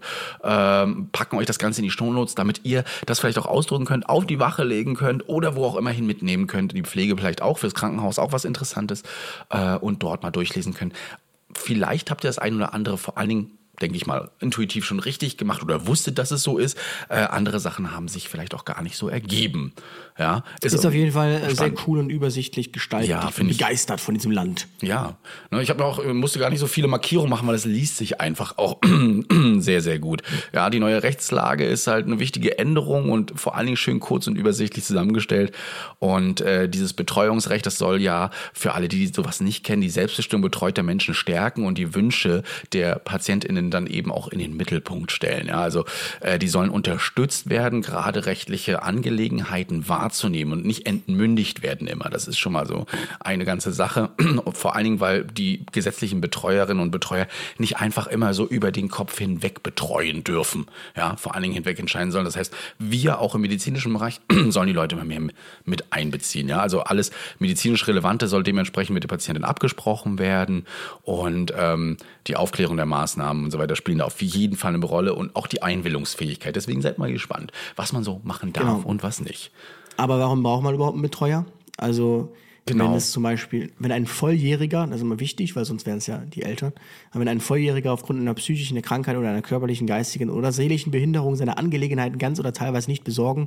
packen euch das Ganze in die Shownotes, damit ihr das vielleicht auch ausdrücken könnt, auf die Wache legen könnt oder wo auch immer hin mitnehmen könnt, die Pflege vielleicht auch, fürs Krankenhaus auch was Interessantes und dort mal durchlesen könnt. Vielleicht habt ihr das ein oder andere vor allen Dingen denke ich mal, intuitiv schon richtig gemacht oder wusste, dass es so ist. Andere Sachen haben sich vielleicht auch gar nicht so ergeben. Ja, ist auf jeden Fall sehr cool und übersichtlich gestaltet. Ja, ich bin begeistert von diesem Land. Ja, ich habe musste gar nicht so viele Markierungen machen, weil es liest sich einfach auch sehr, sehr gut. Ja, die neue Rechtslage ist halt eine wichtige Änderung und vor allen Dingen schön kurz und übersichtlich zusammengestellt. Und dieses Betreuungsrecht, das soll ja für alle, die sowas nicht kennen, die Selbstbestimmung betreuter Menschen stärken und die Wünsche der PatientInnen dann eben auch in den Mittelpunkt stellen. Ja, also die sollen unterstützt werden, gerade rechtliche Angelegenheiten wahrzunehmen und nicht entmündigt werden immer. Das ist schon mal so eine ganze Sache. Vor allen Dingen, weil die gesetzlichen Betreuerinnen und Betreuer nicht einfach immer so über den Kopf hinweg betreuen dürfen. Ja, vor allen Dingen hinweg entscheiden sollen. Das heißt, wir auch im medizinischen Bereich sollen die Leute immer mehr mit einbeziehen. Ja, also alles medizinisch Relevante soll dementsprechend mit der Patientin abgesprochen werden und die Aufklärung der Maßnahmen und so weiter spielen da auf jeden Fall eine Rolle und auch die Einwilligungsfähigkeit. Deswegen seid mal gespannt, was man so machen darf und was nicht. Aber warum braucht man überhaupt einen Betreuer? Also wenn es zum Beispiel, wenn ein Volljähriger, das ist immer wichtig, weil sonst wären es ja die Eltern, aber wenn ein Volljähriger aufgrund einer psychischen Krankheit oder einer körperlichen, geistigen oder seelischen Behinderung seine Angelegenheiten ganz oder teilweise nicht besorgen,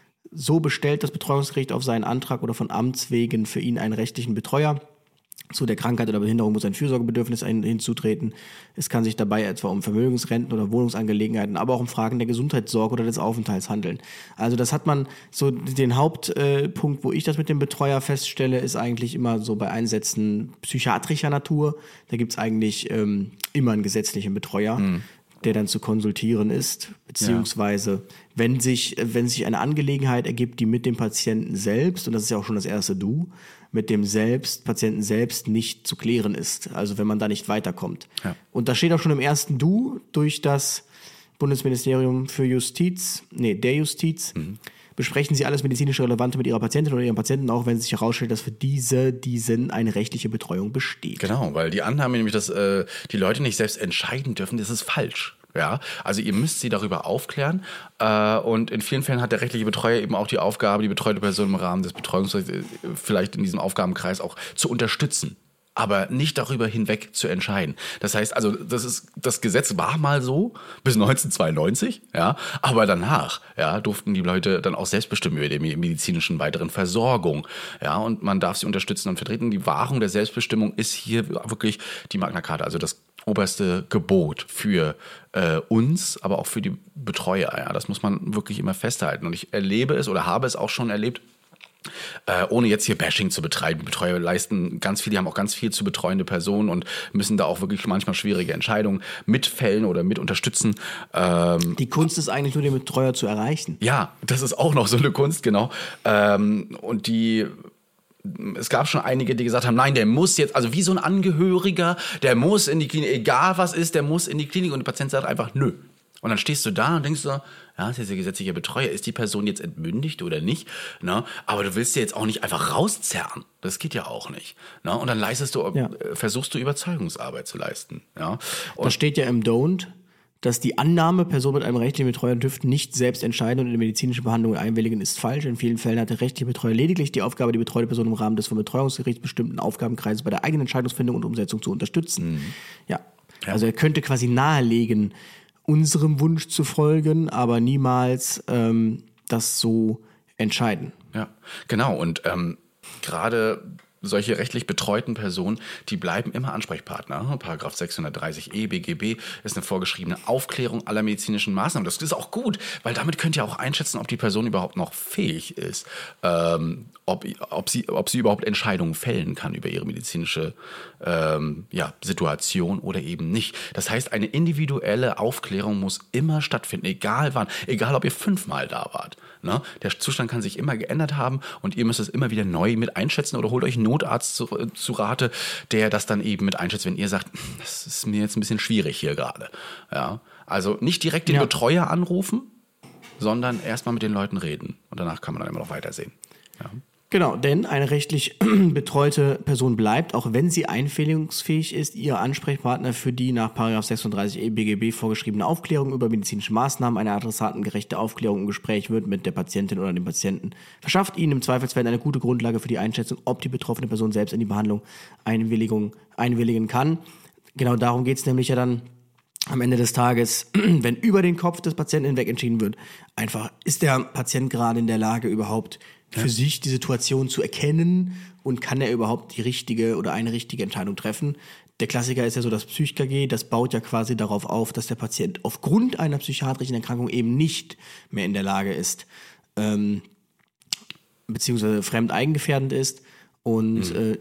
so bestellt das Betreuungsgericht auf seinen Antrag oder von Amts wegen für ihn einen rechtlichen Betreuer. Zu der Krankheit oder Behinderung muss ein Fürsorgebedürfnis hinzutreten. Es kann sich dabei etwa um Vermögensrenten oder Wohnungsangelegenheiten, aber auch um Fragen der Gesundheitssorge oder des Aufenthalts handeln. Also das hat man so den Hauptpunkt, wo ich das mit dem Betreuer feststelle, ist eigentlich immer so bei Einsätzen psychiatrischer Natur. Da gibt's eigentlich immer einen gesetzlichen Betreuer, der dann zu konsultieren ist, beziehungsweise wenn sich eine Angelegenheit ergibt, die mit dem Patienten selbst, und das ist ja auch schon das erste Du, mit dem Patienten selbst nicht zu klären ist. Also wenn man da nicht weiterkommt. Ja. Und da steht auch schon im ersten Du durch das Bundesministerium für der Justiz, besprechen Sie alles medizinisch Relevante mit Ihrer Patientin oder Ihrem Patienten, auch wenn sich herausstellt, dass für diesen eine rechtliche Betreuung besteht. Genau, weil die Annahme nämlich, dass die Leute nicht selbst entscheiden dürfen, das ist falsch. Ja, also ihr müsst sie darüber aufklären und in vielen Fällen hat der rechtliche Betreuer eben auch die Aufgabe, die betreute Person im Rahmen des Betreuungsrechts vielleicht in diesem Aufgabenkreis auch zu unterstützen, aber nicht darüber hinweg zu entscheiden. Das heißt also, das Gesetz war mal so bis 1992, ja, aber danach, ja, durften die Leute dann auch selbst bestimmen über die medizinischen weiteren Versorgung, ja, und man darf sie unterstützen und vertreten. Die Wahrung der Selbstbestimmung ist hier wirklich die Magna Carta, also das oberste Gebot für uns, aber auch für die Betreuer. Ja, das muss man wirklich immer festhalten. Und ich erlebe es oder habe es auch schon erlebt, ohne jetzt hier Bashing zu betreiben. Betreuer leisten ganz viel, die haben auch ganz viel zu betreuende Personen und müssen da auch wirklich manchmal schwierige Entscheidungen mitfällen oder mit unterstützen. Die Kunst ist eigentlich nur, den Betreuer zu erreichen. Ja, das ist auch noch so eine Kunst, genau. Und es gab schon einige, die gesagt haben, nein, der muss jetzt, also wie so ein Angehöriger, der muss in die Klinik, egal was ist, der muss in die Klinik und der Patient sagt einfach, nö. Und dann stehst du da und denkst so, ja, das ist der gesetzliche Betreuer, ist die Person jetzt entmündigt oder nicht? Ne? Aber du willst sie jetzt auch nicht einfach rauszerren. Das geht ja auch nicht. Ne? Und dann versuchst du Überzeugungsarbeit zu leisten. Ja? Und das steht ja im Don't, dass die Annahme, Personen mit einem rechtlichen Betreuer dürften nicht selbst entscheiden und in die medizinische Behandlung einwilligen, ist falsch. In vielen Fällen hat der rechtliche Betreuer lediglich die Aufgabe, die betreute Person im Rahmen des vom Betreuungsgericht bestimmten Aufgabenkreises bei der eigenen Entscheidungsfindung und Umsetzung zu unterstützen. Ja, also er könnte quasi nahelegen, unserem Wunsch zu folgen, aber niemals das so entscheiden. Ja, genau. Und gerade solche rechtlich betreuten Personen, die bleiben immer Ansprechpartner. Paragraph 630e BGB ist eine vorgeschriebene Aufklärung aller medizinischen Maßnahmen. Das ist auch gut, weil damit könnt ihr auch einschätzen, ob die Person überhaupt noch fähig ist, ob sie überhaupt Entscheidungen fällen kann über ihre medizinische Situation oder eben nicht. Das heißt, eine individuelle Aufklärung muss immer stattfinden, egal wann, egal ob ihr 5-mal da wart. Ne? Der Zustand kann sich immer geändert haben und ihr müsst es immer wieder neu mit einschätzen oder holt euch einen Notarzt zu Rate, der das dann eben mit einschätzt, wenn ihr sagt, das ist mir jetzt ein bisschen schwierig hier gerade. Ja? Also nicht direkt den Betreuer anrufen, sondern erstmal mit den Leuten reden und danach kann man dann immer noch weitersehen. Ja. Genau, denn eine rechtlich betreute Person bleibt, auch wenn sie einwilligungsfähig ist, ihr Ansprechpartner für die nach § 36e BGB vorgeschriebene Aufklärung über medizinische Maßnahmen, eine adressatengerechte Aufklärung im Gespräch wird mit der Patientin oder dem Patienten, verschafft ihnen im Zweifelsfall eine gute Grundlage für die Einschätzung, ob die betroffene Person selbst in die Behandlung einwilligen kann. Genau darum geht es nämlich ja dann am Ende des Tages, wenn über den Kopf des Patienten hinweg entschieden wird, einfach, ist der Patient gerade in der Lage, überhaupt für sich die Situation zu erkennen und kann er überhaupt die richtige oder eine richtige Entscheidung treffen? Der Klassiker ist ja so das Psych-KG, das baut ja quasi darauf auf, dass der Patient aufgrund einer psychiatrischen Erkrankung eben nicht mehr in der Lage ist, beziehungsweise fremdeigengefährdend ist und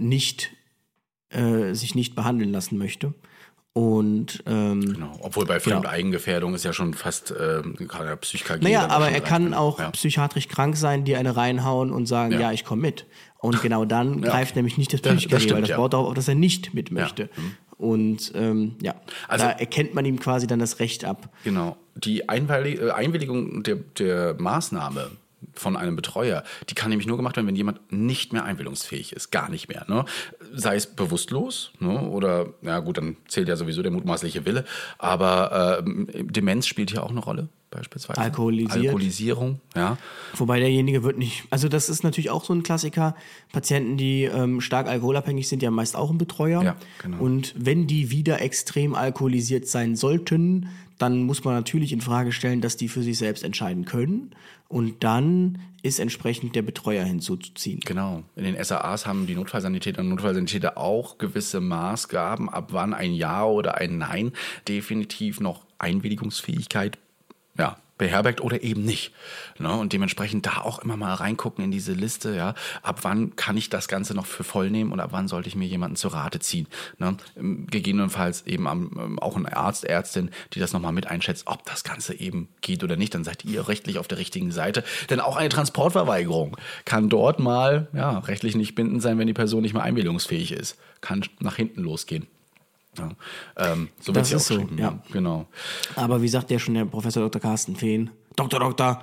sich nicht behandeln lassen möchte. Und genau. Obwohl bei Fremdeigengefährdung ist ja schon fast kann der Psych-KG. Naja, aber er kann auch psychiatrisch krank sein, die eine reinhauen und sagen, ja ich komme mit. Und genau dann greift nämlich nicht das Psych-KG, weil das baut darauf auf, dass er nicht mit möchte. Und also, da erkennt man ihm quasi dann das Recht ab. Genau. Die Einwilligung der Maßnahme von einem Betreuer, die kann nämlich nur gemacht werden, wenn jemand nicht mehr einwilligungsfähig ist, gar nicht mehr. Ne? Sei es bewusstlos, ne? Oder, ja gut, dann zählt ja sowieso der mutmaßliche Wille, aber Demenz spielt hier auch eine Rolle, beispielsweise. Alkoholisierung, ja. Wobei derjenige wird nicht, also das ist natürlich auch so ein Klassiker, Patienten, die stark alkoholabhängig sind, ja meist auch ein Betreuer. Ja, genau. Und wenn die wieder extrem alkoholisiert sein sollten, dann muss man natürlich in Frage stellen, dass die für sich selbst entscheiden können. Und dann ist entsprechend der Betreuer hinzuzuziehen. Genau. In den SAAs haben die Notfallsanitäter und Notfallsanitäter auch gewisse Maßgaben, ab wann ein Ja oder ein Nein definitiv noch Einwilligungsfähigkeit beherbergt oder eben nicht. Ne? Und dementsprechend da auch immer mal reingucken in diese Liste, ja, ab wann kann ich das Ganze noch für voll nehmen und ab wann sollte ich mir jemanden zur Rate ziehen. Ne? Gegebenenfalls eben auch ein Arzt, Ärztin, die das nochmal mit einschätzt, ob das Ganze eben geht oder nicht, dann seid ihr rechtlich auf der richtigen Seite. Denn auch eine Transportverweigerung kann dort mal rechtlich nicht bindend sein, wenn die Person nicht mehr einwilligungsfähig ist. Kann nach hinten losgehen. Ja, so wird es ja auch geschrieben. Ja. Genau. Aber wie sagt ja schon der Professor Dr. Carsten Fehn, Doktor.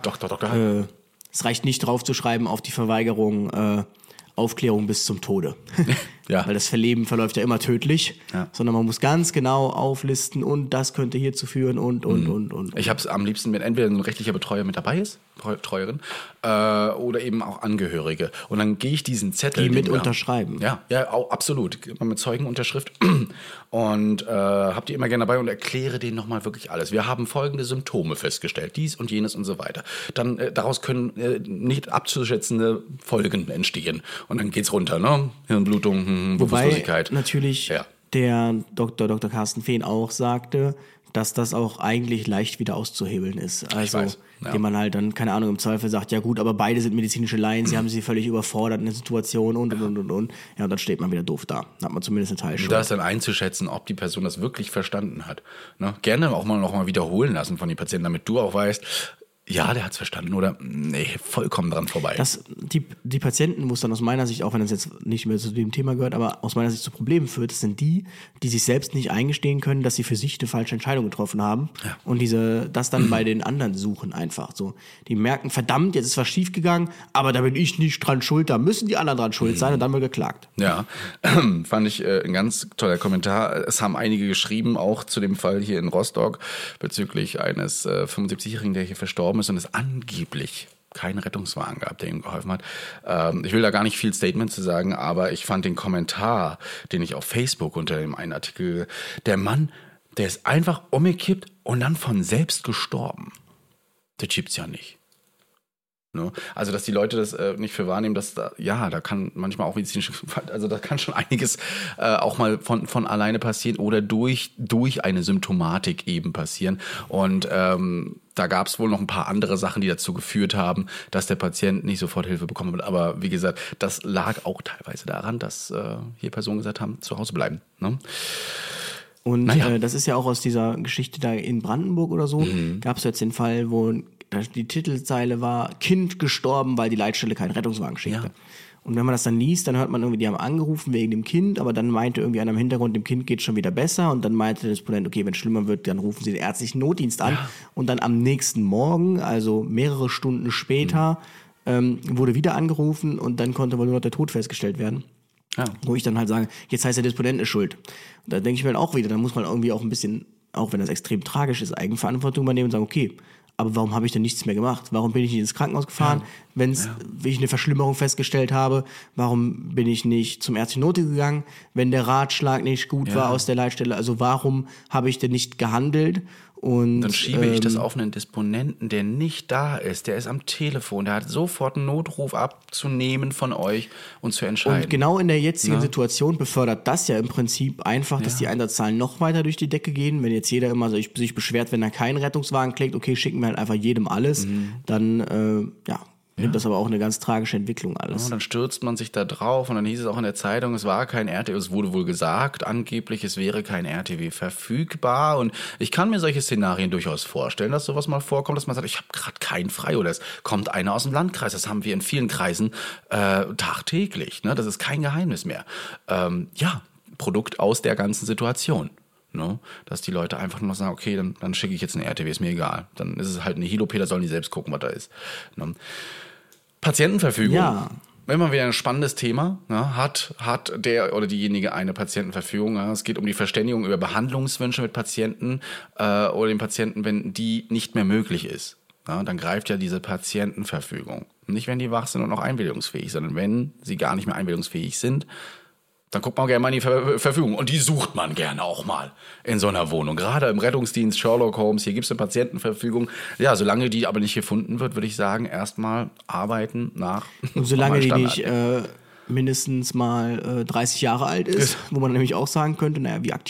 Es reicht nicht drauf zu schreiben auf die Verweigerung Aufklärung bis zum Tode. Ja. Weil das Verleben verläuft ja immer tödlich, sondern man muss ganz genau auflisten und das könnte hierzu führen und. Ich habe es am liebsten, wenn entweder ein rechtlicher Betreuer mit dabei ist, Betreuerin, oder eben auch Angehörige. Und dann gehe ich diesen Zettel. Die mit unterschreiben. Ja, auch, absolut. Mit Zeugenunterschrift. Und habe die immer gerne dabei und erkläre denen nochmal wirklich alles. Wir haben folgende Symptome festgestellt, dies und jenes und so weiter. Dann daraus können nicht abzuschätzende Folgen entstehen. Und dann geht's runter, ne? Hirnblutung, Bewusstlosigkeit. Wobei natürlich der Dr. Carsten Fehn auch sagte, dass das auch eigentlich leicht wieder auszuhebeln ist. Also, dem man halt dann, keine Ahnung, im Zweifel sagt, ja gut, aber beide sind medizinische Laien, sie haben sie völlig überfordert in der Situation und. Ja, und dann steht man wieder doof da. Dann hat man zumindest eine Teilschuld. Da ist dann einzuschätzen, ob die Person das wirklich verstanden hat. Ne? Gerne auch mal wiederholen lassen von den Patienten, damit du auch weißt, ja, der hat's verstanden oder nee, vollkommen dran vorbei. Die Patienten, wo es dann aus meiner Sicht, auch wenn das jetzt nicht mehr zu dem Thema gehört, aber aus meiner Sicht zu Problemen führt, das sind die sich selbst nicht eingestehen können, dass sie für sich eine falsche Entscheidung getroffen haben und das dann bei den anderen suchen einfach so. Die merken, verdammt, jetzt ist was schiefgegangen, aber da bin ich nicht dran schuld, da müssen die anderen dran schuld sein und dann wird geklagt. Ja, fand ich ein ganz toller Kommentar. Es haben einige geschrieben, auch zu dem Fall hier in Rostock, bezüglich eines 75-Jährigen, der hier verstorben ist und es angeblich keinen Rettungswagen gab, der ihm geholfen hat. Ich will da gar nicht viel Statement zu sagen, aber ich fand den Kommentar, den ich auf Facebook unter dem einen Artikel, der Mann, der ist einfach umgekippt und dann von selbst gestorben. Das gibt's ja nicht. Ne? Also, dass die Leute das nicht für wahrnehmen, dass da kann manchmal auch also da kann schon einiges auch mal von alleine passieren oder durch eine Symptomatik eben passieren. Und da gab es wohl noch ein paar andere Sachen, die dazu geführt haben, dass der Patient nicht sofort Hilfe bekommen hat. Aber wie gesagt, das lag auch teilweise daran, dass hier Personen gesagt haben, zu Hause bleiben. Ne? Und das ist ja auch aus dieser Geschichte da in Brandenburg oder so, gab es jetzt den Fall, wo die Titelzeile war, Kind gestorben, weil die Leitstelle keinen Rettungswagen schickte. Ja. Und wenn man das dann liest, dann hört man irgendwie, die haben angerufen wegen dem Kind, aber dann meinte irgendwie einer im Hintergrund, dem Kind geht schon wieder besser und dann meinte der Disponent, okay, wenn es schlimmer wird, dann rufen sie den ärztlichen Notdienst an und dann am nächsten Morgen, also mehrere Stunden später, wurde wieder angerufen und dann konnte wohl nur noch der Tod festgestellt werden. Ja. Wo ich dann halt sage, jetzt heißt der Disponent ist schuld. Und da denke ich mir halt auch wieder, da muss man irgendwie auch ein bisschen, auch wenn das extrem tragisch ist, Eigenverantwortung übernehmen und sagen, okay, aber warum habe ich denn nichts mehr gemacht? Warum bin ich nicht ins Krankenhaus gefahren, wenn ich eine Verschlimmerung festgestellt habe? Warum bin ich nicht zum ärztlichen Notdienst gegangen, wenn der Ratschlag nicht gut war aus der Leitstelle? Also warum habe ich denn nicht gehandelt? Und dann schiebe ich das auf einen Disponenten, der nicht da ist. Der ist am Telefon, der hat sofort einen Notruf abzunehmen von euch und zu entscheiden. Und genau in der jetzigen Situation befördert das ja im Prinzip einfach, dass die Einsatzzahlen noch weiter durch die Decke gehen. Wenn jetzt jeder immer sich beschwert, wenn er keinen Rettungswagen kriegt, okay, schicken wir halt einfach jedem alles, dann nimmt das aber auch eine ganz tragische Entwicklung alles. Ja, dann stürzt man sich da drauf und dann hieß es auch in der Zeitung, es war kein RTW, es wurde wohl gesagt, angeblich, es wäre kein RTW verfügbar und ich kann mir solche Szenarien durchaus vorstellen, dass sowas mal vorkommt, dass man sagt, ich habe gerade keinen frei oder es kommt einer aus dem Landkreis, das haben wir in vielen Kreisen tagtäglich, ne? Das ist kein Geheimnis mehr. Produkt aus der ganzen Situation. Ne? Dass die Leute einfach nur sagen, okay, dann schicke ich jetzt einen RTW, ist mir egal. Dann ist es halt eine Hilop, da sollen die selbst gucken, was da ist. Ne? Patientenverfügung. Ja. Immer wieder ein spannendes Thema. Ne? Hat der oder diejenige eine Patientenverfügung? Ja? Es geht um die Verständigung über Behandlungswünsche mit Patienten oder den Patienten, wenn die nicht mehr möglich ist. Ja? Dann greift ja diese Patientenverfügung. Nicht, wenn die wach sind und noch einwilligungsfähig, sondern wenn sie gar nicht mehr einwilligungsfähig sind, dann guckt man gerne mal in die Verfügung. Und die sucht man gerne auch mal in so einer Wohnung. Gerade im Rettungsdienst, Sherlock Holmes, hier gibt es eine Patientenverfügung. Ja, solange die aber nicht gefunden wird, würde ich sagen, erstmal arbeiten nach. Und solange die nicht mindestens mal 30 Jahre alt ist, wo man nämlich auch sagen könnte, naja, wie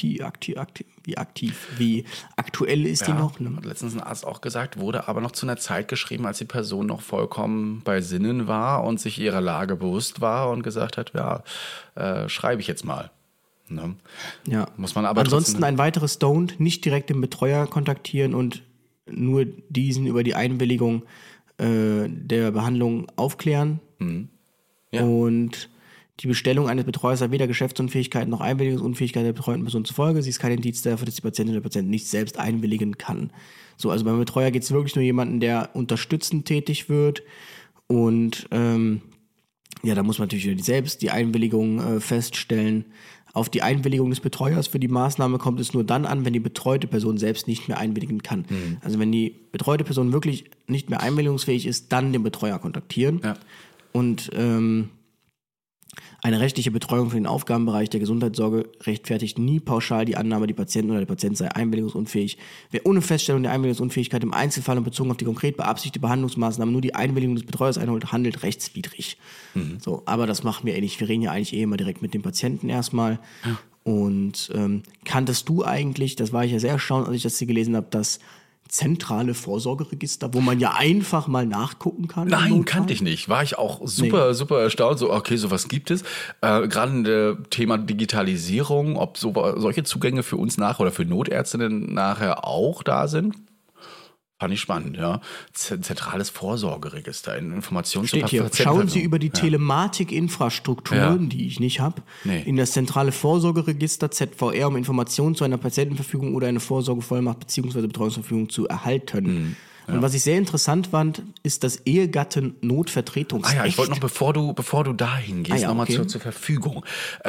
aktuell ist die noch? Ne? Hat letztens ein Arzt auch gesagt, wurde aber noch zu einer Zeit geschrieben, als die Person noch vollkommen bei Sinnen war und sich ihrer Lage bewusst war und gesagt hat, schreibe ich jetzt mal. Ne? Ja. Muss man aber ansonsten ein weiteres Don't, nicht direkt den Betreuer kontaktieren und nur diesen über die Einwilligung der Behandlung aufklären. Mhm. Ja. Und die Bestellung eines Betreuers hat weder Geschäftsunfähigkeit noch Einwilligungsunfähigkeit der betreuten Person zufolge. Sie ist kein Indiz dafür, dass die Patientin oder der Patient nicht selbst einwilligen kann. So, also beim Betreuer geht es wirklich nur jemanden, der unterstützend tätig wird. Und da muss man natürlich selbst die Einwilligung feststellen. Auf die Einwilligung des Betreuers für die Maßnahme kommt es nur dann an, wenn die betreute Person selbst nicht mehr einwilligen kann. Mhm. Also wenn die betreute Person wirklich nicht mehr einwilligungsfähig ist, dann den Betreuer kontaktieren. Ja. Und eine rechtliche Betreuung für den Aufgabenbereich der Gesundheitssorge rechtfertigt nie pauschal die Annahme, die Patientin oder der Patient sei einwilligungsunfähig. Wer ohne Feststellung der Einwilligungsunfähigkeit im Einzelfall und bezogen auf die konkret beabsichtigte Behandlungsmaßnahme nur die Einwilligung des Betreuers einholt, handelt rechtswidrig. Mhm. So, aber das machen wir nicht. Wir reden ja eigentlich immer direkt mit dem Patienten erstmal. Ja. Und kanntest du eigentlich, das war ich ja sehr erstaunt, als ich das hier gelesen habe, das zentrale Vorsorgeregister, wo man ja einfach mal nachgucken kann? Nein, kannte ich nicht. War ich auch super erstaunt. So, okay, sowas gibt es. Gerade in dem Thema Digitalisierung, ob solche Zugänge für uns nachher oder für Notärztinnen nachher auch da sind. Fand ich spannend, ja. Zentrales Vorsorgeregister, Informationen zur Patientenverfügung. Schauen Sie über die Telematikinfrastrukturen, die ich nicht habe, in das zentrale Vorsorgeregister ZVR, um Informationen zu einer Patientenverfügung oder eine Vorsorgevollmacht bzw. Betreuungsverfügung zu erhalten. Ja. Und was ich sehr interessant fand, ist das Ehegatten-Notvertretungsrecht. Ich wollte noch, bevor du dahin gehst, nochmal zur Verfügung.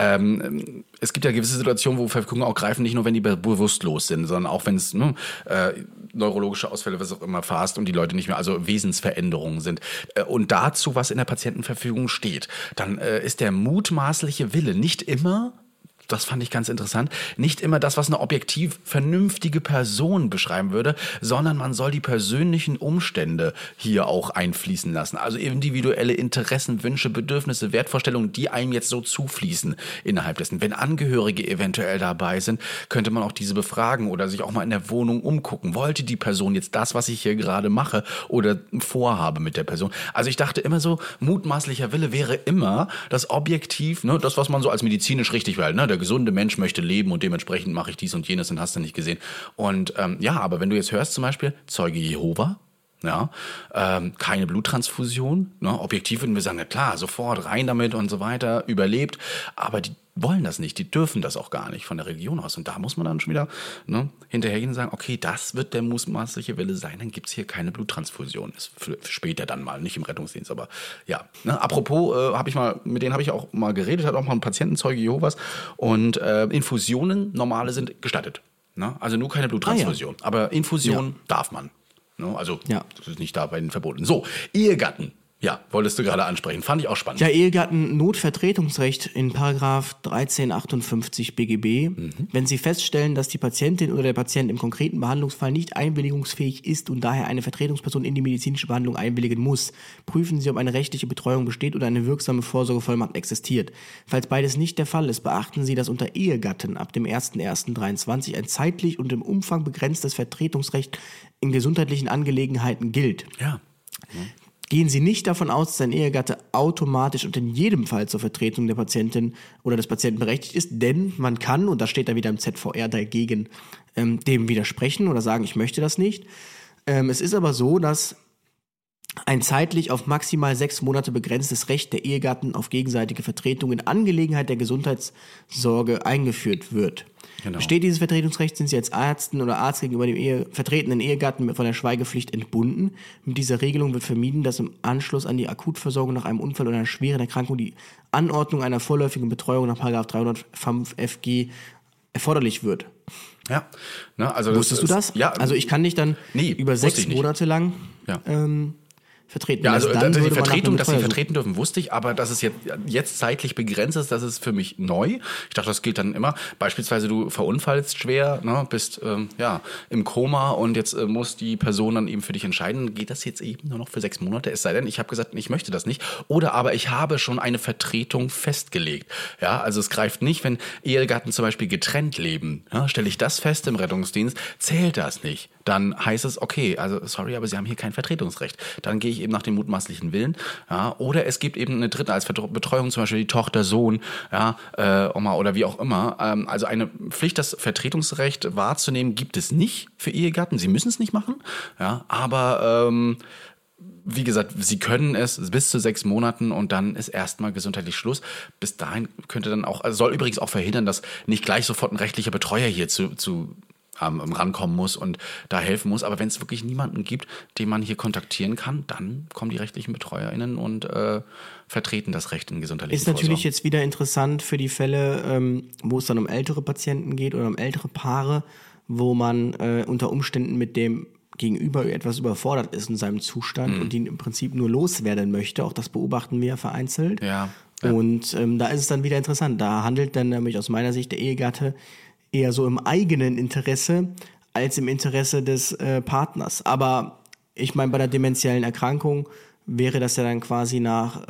Es gibt ja gewisse Situationen, wo Verfügungen auch greifen, nicht nur, wenn die bewusstlos sind, sondern auch, wenn es neurologische Ausfälle, was auch immer, fast und die Leute nicht mehr, also Wesensveränderungen sind. Und dazu, was in der Patientenverfügung steht, dann ist der mutmaßliche Wille nicht immer, das fand ich ganz interessant, nicht immer das, was eine objektiv vernünftige Person beschreiben würde, sondern man soll die persönlichen Umstände hier auch einfließen lassen. Also individuelle Interessen, Wünsche, Bedürfnisse, Wertvorstellungen, die einem jetzt so zufließen innerhalb dessen. Wenn Angehörige eventuell dabei sind, könnte man auch diese befragen oder sich auch mal in der Wohnung umgucken. Wollte die Person jetzt das, was ich hier gerade mache oder vorhabe mit der Person? Also ich dachte immer so, mutmaßlicher Wille wäre immer das objektiv, ne, das, was man so als medizinisch richtig hält, ne, der gesunde Mensch möchte leben und dementsprechend mache ich dies und jenes und hast du nicht gesehen. Und aber wenn du jetzt hörst zum Beispiel Zeuge Jehova, keine Bluttransfusion, ne, objektiv würden wir sagen, na klar, sofort rein damit und so weiter, überlebt, aber die wollen das nicht, die dürfen das auch gar nicht von der Religion aus. Und da muss man dann schon wieder hinterhergehen und sagen, okay, das wird der mutmaßliche Wille sein, dann gibt's hier keine Bluttransfusion. Ist für später dann mal, nicht im Rettungsdienst, aber ja. Ne, apropos, mit denen habe ich auch mal geredet, hat auch mal ein Patientenzeuge Jehovas und Infusionen, normale sind gestattet. Ne? Also nur keine Bluttransfusion, aber Infusion darf man. Ne? Also Ja. das ist nicht dabei verboten. So, Ehegatten. Ja, wolltest du gerade ansprechen. Fand ich auch spannend. Ja, Ehegatten-Notvertretungsrecht in Paragraph 1358 BGB. Wenn Sie feststellen, dass die Patientin oder der Patient im konkreten Behandlungsfall nicht einwilligungsfähig ist und daher eine Vertretungsperson in die medizinische Behandlung einwilligen muss, prüfen Sie, ob eine rechtliche Betreuung besteht oder eine wirksame Vorsorgevollmacht existiert. Falls beides nicht der Fall ist, beachten Sie, dass unter Ehegatten ab dem 01.01.23 ein zeitlich und im Umfang begrenztes Vertretungsrecht in gesundheitlichen Angelegenheiten gilt. Ja. Gehen Sie nicht davon aus, dass ein Ehegatte automatisch und in jedem Fall zur Vertretung der Patientin oder des Patienten berechtigt ist, denn man kann, und da steht da wieder im ZVR dagegen, dem widersprechen oder sagen, ich möchte das nicht. Es ist aber so, dass ein zeitlich auf maximal 6 Monate begrenztes Recht der Ehegatten auf gegenseitige Vertretung in Angelegenheit der Gesundheitssorge eingeführt wird. Genau. Besteht dieses Vertretungsrecht, sind Sie als Ärztin oder Arzt gegenüber dem vertretenen Ehegatten von der Schweigepflicht entbunden. Mit dieser Regelung wird vermieden, dass im Anschluss an die Akutversorgung nach einem Unfall oder einer schweren Erkrankung die Anordnung einer vorläufigen Betreuung nach § 305 FG erforderlich wird. Ja. Ne, also Wusstest du das? Ja. Also ich kann dich dann über wusste 6 ich nicht. Monate lang Ja. vertreten. Ja, also Dann die würde man nach Vertretung, einem dass sie Betreuer vertreten dürfen, wusste ich, aber dass es jetzt zeitlich begrenzt ist, das ist für mich neu. Ich dachte, das gilt dann immer. Beispielsweise du verunfallst schwer, ne, bist im Koma und jetzt muss die Person dann eben für dich entscheiden, geht das jetzt eben nur noch für 6 Monate? Es sei denn, ich habe gesagt, ich möchte das nicht. Oder aber ich habe schon eine Vertretung festgelegt. Ja, also es greift nicht, wenn Ehegatten zum Beispiel getrennt leben. Ja, stelle ich das fest im Rettungsdienst, zählt das nicht. Dann heißt es, okay, also sorry, aber Sie haben hier kein Vertretungsrecht. Dann gehe ich eben nach dem mutmaßlichen Willen. Ja, oder es gibt eben eine dritte als Betreuung, zum Beispiel die Tochter, Sohn, ja, Oma oder wie auch immer. Also eine Pflicht, das Vertretungsrecht wahrzunehmen, gibt es nicht für Ehegatten. Sie müssen es nicht machen. Ja, aber wie gesagt, sie können es bis zu 6 Monaten und dann ist erstmal gesundheitlich Schluss. Bis dahin könnte dann auch, also soll übrigens auch verhindern, dass nicht gleich sofort ein rechtlicher Betreuer hier zu rankommen muss und da helfen muss. Aber wenn es wirklich niemanden gibt, den man hier kontaktieren kann, dann kommen die rechtlichen BetreuerInnen und vertreten das Recht in gesundheitlichen Ist natürlich jetzt wieder interessant für die Fälle, wo es dann um ältere Patienten geht oder um ältere Paare, wo man unter Umständen mit dem Gegenüber etwas überfordert ist in seinem Zustand und ihn im Prinzip nur loswerden möchte. Auch das beobachten wir vereinzelt. Ja. Und da ist es dann wieder interessant. Da handelt dann nämlich aus meiner Sicht der Ehegatte eher so im eigenen Interesse als im Interesse des Partners. Aber ich meine, bei der dementiellen Erkrankung wäre das ja dann quasi nach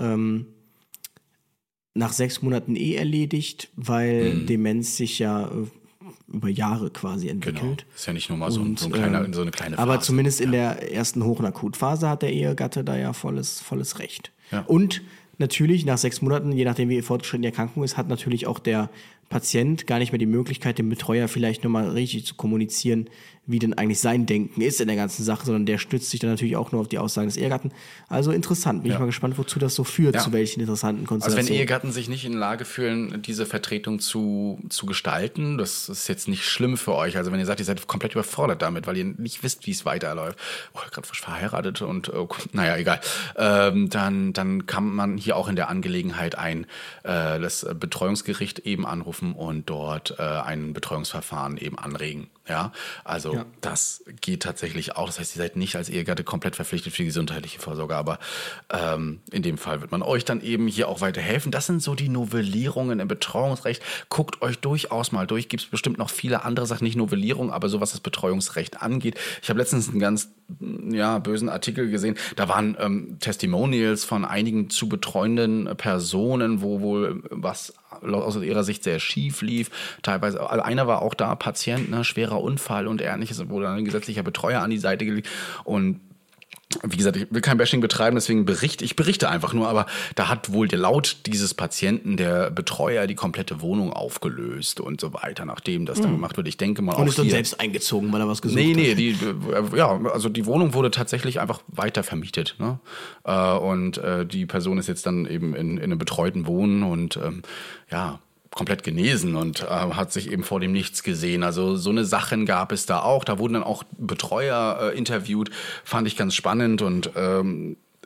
6 Monaten erledigt, weil Demenz sich ja über Jahre quasi entwickelt. Genau. Ist ja nicht nur mal so eine kleine Phase. Aber zumindest in der ersten Hoch- und Akutphase hat der Ehegatte da ja volles Recht. Ja. Und natürlich nach 6 Monaten, je nachdem wie fortgeschritten die Erkrankung ist, hat natürlich auch der Patient gar nicht mehr die Möglichkeit, dem Betreuer vielleicht nochmal richtig zu kommunizieren, wie denn eigentlich sein Denken ist in der ganzen Sache, sondern der stützt sich dann natürlich auch nur auf die Aussagen des Ehegatten. Also interessant. Bin ich mal gespannt, wozu das so führt, zu welchen interessanten Konstellationen. Also wenn Ehegatten sich nicht in Lage fühlen, diese Vertretung zu gestalten, das ist jetzt nicht schlimm für euch. Also wenn ihr sagt, ihr seid komplett überfordert damit, weil ihr nicht wisst, wie es weiterläuft, gerade frisch verheiratet und naja, egal, dann kann man hier auch in der Angelegenheit das Betreuungsgericht eben anrufen und dort ein Betreuungsverfahren eben anregen. Ja, also das geht tatsächlich auch. Das heißt, ihr seid nicht als Ehegatte komplett verpflichtet für die gesundheitliche Vorsorge, aber in dem Fall wird man euch dann eben hier auch weiterhelfen. Das sind so die Novellierungen im Betreuungsrecht. Guckt euch durchaus mal durch. Gibt es bestimmt noch viele andere Sachen, nicht Novellierung, aber so was das Betreuungsrecht angeht. Ich habe letztens einen ganz bösen Artikel gesehen. Da waren Testimonials von einigen zu betreuenden Personen, wo wohl was aus ihrer Sicht sehr schief lief. Teilweise, also einer war auch da, Patient, schwerer Unfall und ähnliches, wurde dann ein gesetzlicher Betreuer an die Seite gelegt. Und wie gesagt, ich will kein Bashing betreiben, deswegen berichte einfach nur, aber da hat wohl laut dieses Patienten der Betreuer die komplette Wohnung aufgelöst und so weiter, nachdem das dann gemacht wird. Ich denke mal auch und ist dann hier, selbst eingezogen, weil er was gesucht hat. Also die Wohnung wurde tatsächlich einfach weiter vermietet. Ne? Und die Person ist jetzt dann eben in einem betreuten Wohnen und komplett genesen und hat sich eben vor dem Nichts gesehen. Also so eine Sachen gab es da auch. Da wurden dann auch Betreuer interviewt. Fand ich ganz spannend und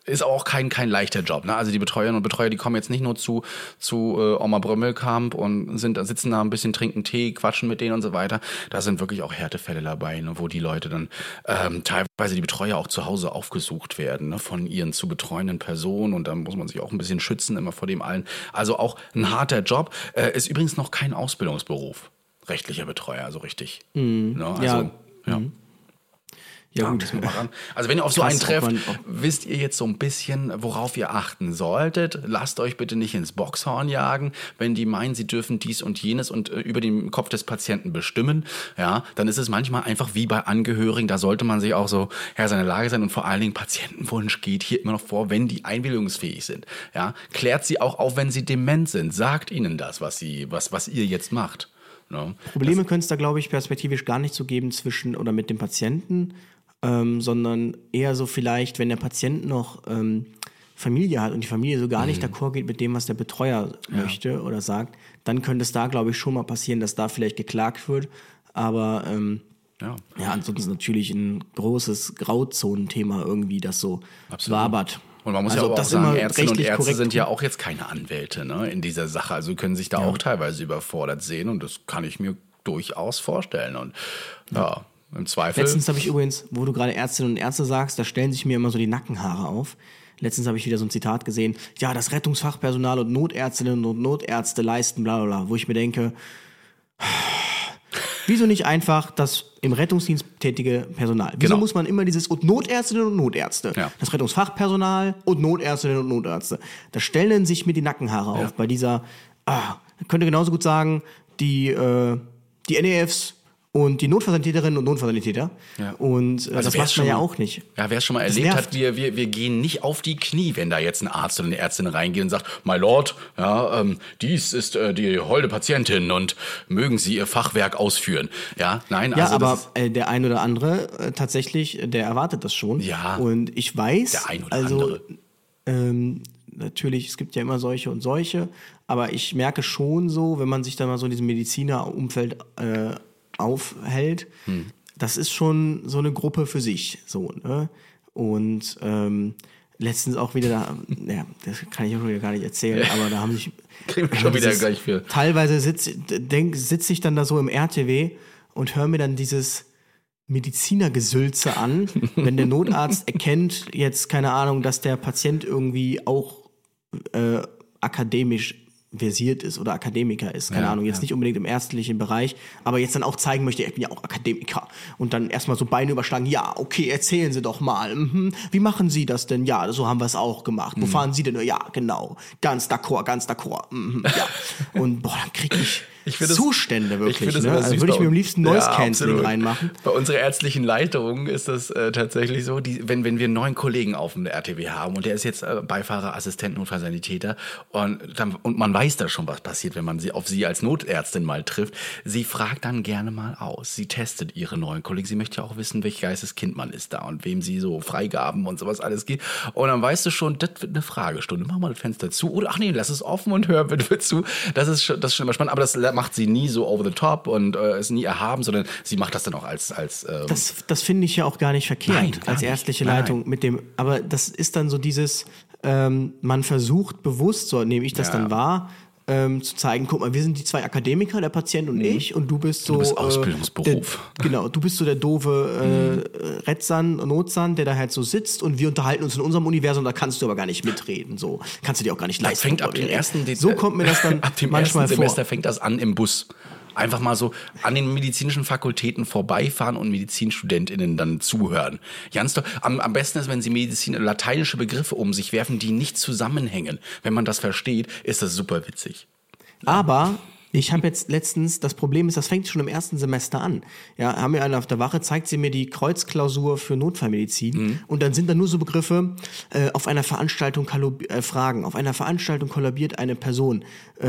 ist auch kein leichter Job. Ne? Also die Betreuerinnen und Betreuer, die kommen jetzt nicht nur zu Oma Brömmelkamp und sitzen da ein bisschen, trinken Tee, quatschen mit denen und so weiter. Da sind wirklich auch Härtefälle dabei, ne? Wo die Leute dann teilweise die Betreuer auch zu Hause aufgesucht werden, ne? Von ihren zu betreuenden Personen, und dann muss man sich auch ein bisschen schützen immer vor dem allen. Also auch ein harter Job. Ist übrigens noch kein Ausbildungsberuf, rechtlicher Betreuer, also richtig. Ne? Also, ja. Ja, gut. Also wenn ihr auf so einen trefft, wisst ihr jetzt so ein bisschen, worauf ihr achten solltet. Lasst euch bitte nicht ins Boxhorn jagen, wenn die meinen, sie dürfen dies und jenes und über den Kopf des Patienten bestimmen. Ja, dann ist es manchmal einfach wie bei Angehörigen, da sollte man sich auch so Herr seiner Lage sein, und vor allen Dingen Patientenwunsch geht hier immer noch vor, wenn die einwilligungsfähig sind. Ja, klärt sie auch auf, wenn sie dement sind. Sagt ihnen das, was ihr jetzt macht. No? Probleme könnte es da, glaube ich, perspektivisch gar nicht so geben zwischen oder mit dem Patienten, sondern eher so vielleicht, wenn der Patient noch Familie hat und die Familie so gar nicht d'accord geht mit dem, was der Betreuer möchte oder sagt, dann könnte es da, glaube ich, schon mal passieren, dass da vielleicht geklagt wird. Aber ansonsten natürlich ein großes Grauzonenthema irgendwie, das so wabert. Und man muss ja auch sagen, Ärztinnen und Ärzte sind ja auch jetzt keine Anwälte, ne, in dieser Sache. Also können sich da auch teilweise überfordert sehen, und das kann ich mir durchaus vorstellen. Und im Zweifel. Letztens habe ich übrigens, wo du gerade Ärztinnen und Ärzte sagst, da stellen sich mir immer so die Nackenhaare auf. Letztens habe ich wieder so ein Zitat gesehen, ja, das Rettungsfachpersonal und Notärztinnen und Notärzte leisten bla bla bla, wo ich mir denke, wieso nicht einfach das im Rettungsdienst tätige Personal? Wieso muss man immer dieses und Notärztinnen und Notärzte, das Rettungsfachpersonal und Notärztinnen und Notärzte? Da stellen sich mir die Nackenhaare auf bei dieser, könnte genauso gut sagen, die NEFs und die Notfallsanitäterinnen und Notfallsanitäter. Ja. Und also das macht man ja auch nicht. Ja, wer es schon mal erlebt hat, wir gehen nicht auf die Knie, wenn da jetzt ein Arzt oder eine Ärztin reingeht und sagt, My Lord, dies ist die holde Patientin und mögen Sie Ihr Fachwerk ausführen. Ja, nein, also aber der ein oder andere tatsächlich, der erwartet das schon. Ja. Und ich weiß, der ein oder andere. Natürlich, es gibt ja immer solche und solche, aber ich merke schon so, wenn man sich da mal so in diesem Medizinerumfeld aufhält, das ist schon so eine Gruppe für sich, so, ne? Und letztens auch wieder das kann ich auch wieder gar nicht erzählen, aber da haben sich kriegen wir schon wieder gleich für. Teilweise sitze ich dann da so im RTW und höre mir dann dieses Medizinergesülze an, wenn der Notarzt erkennt jetzt, keine Ahnung, dass der Patient irgendwie auch akademisch versiert ist oder Akademiker ist, keine Ahnung, jetzt nicht unbedingt im ärztlichen Bereich, aber jetzt dann auch zeigen möchte, ich bin ja auch Akademiker, und dann erstmal so Beine überschlagen, ja, okay, erzählen Sie doch mal, wie machen Sie das denn? Ja, so haben wir es auch gemacht. Wo fahren Sie denn? Ja, genau, ganz d'accord, ja. Und dann kriege ich Zustände wirklich. Ne? Also würde ich mir am liebsten Noise Cancelling reinmachen. Bei unserer ärztlichen Leitung ist das tatsächlich so, wenn wir einen neuen Kollegen auf dem RTW haben und der ist jetzt Beifahrer, Assistent, Notfallsanitäter und man weiß da schon, was passiert, wenn man auf sie als Notärztin mal trifft. Sie fragt dann gerne mal aus. Sie testet ihre neuen Kollegen. Sie möchte ja auch wissen, welches Geisteskind man ist da und wem sie so Freigaben und sowas alles gibt. Und dann weißt du schon, das wird eine Fragestunde. Mach mal das Fenster zu. Oder lass es offen und hör bitte zu. Das ist schon immer spannend. Aber das macht sie nie so over the top und ist nie erhaben, sondern sie macht das dann auch als das finde ich ja auch gar nicht verkehrt, als ärztliche Leitung mit dem, aber das ist dann so dieses, man versucht bewusst, so nehme ich das dann wahr, zu zeigen, guck mal, wir sind die zwei Akademiker, der Patient und ich, und du bist so du bist Ausbildungsberuf. Du bist so der doofe Notsand, der da halt so sitzt, und wir unterhalten uns in unserem Universum, da kannst du aber gar nicht mitreden, so kannst du dir auch gar nicht leisten. Fängt ab dem so kommt mir das dann ab dem manchmal ersten Semester fängt das an im Bus. Einfach mal so an den medizinischen Fakultäten vorbeifahren und MedizinstudentInnen dann zuhören. Ganz toll. Am besten ist, wenn sie lateinische Begriffe um sich werfen, die nicht zusammenhängen. Wenn man das versteht, ist das super witzig. Aber ich habe jetzt letztens, das Problem ist, das fängt schon im ersten Semester an. Ja, haben wir eine auf der Wache, zeigt sie mir die Kreuzklausur für Notfallmedizin, und dann sind da nur so Begriffe, auf einer Veranstaltung Fragen, auf einer Veranstaltung kollabiert eine Person,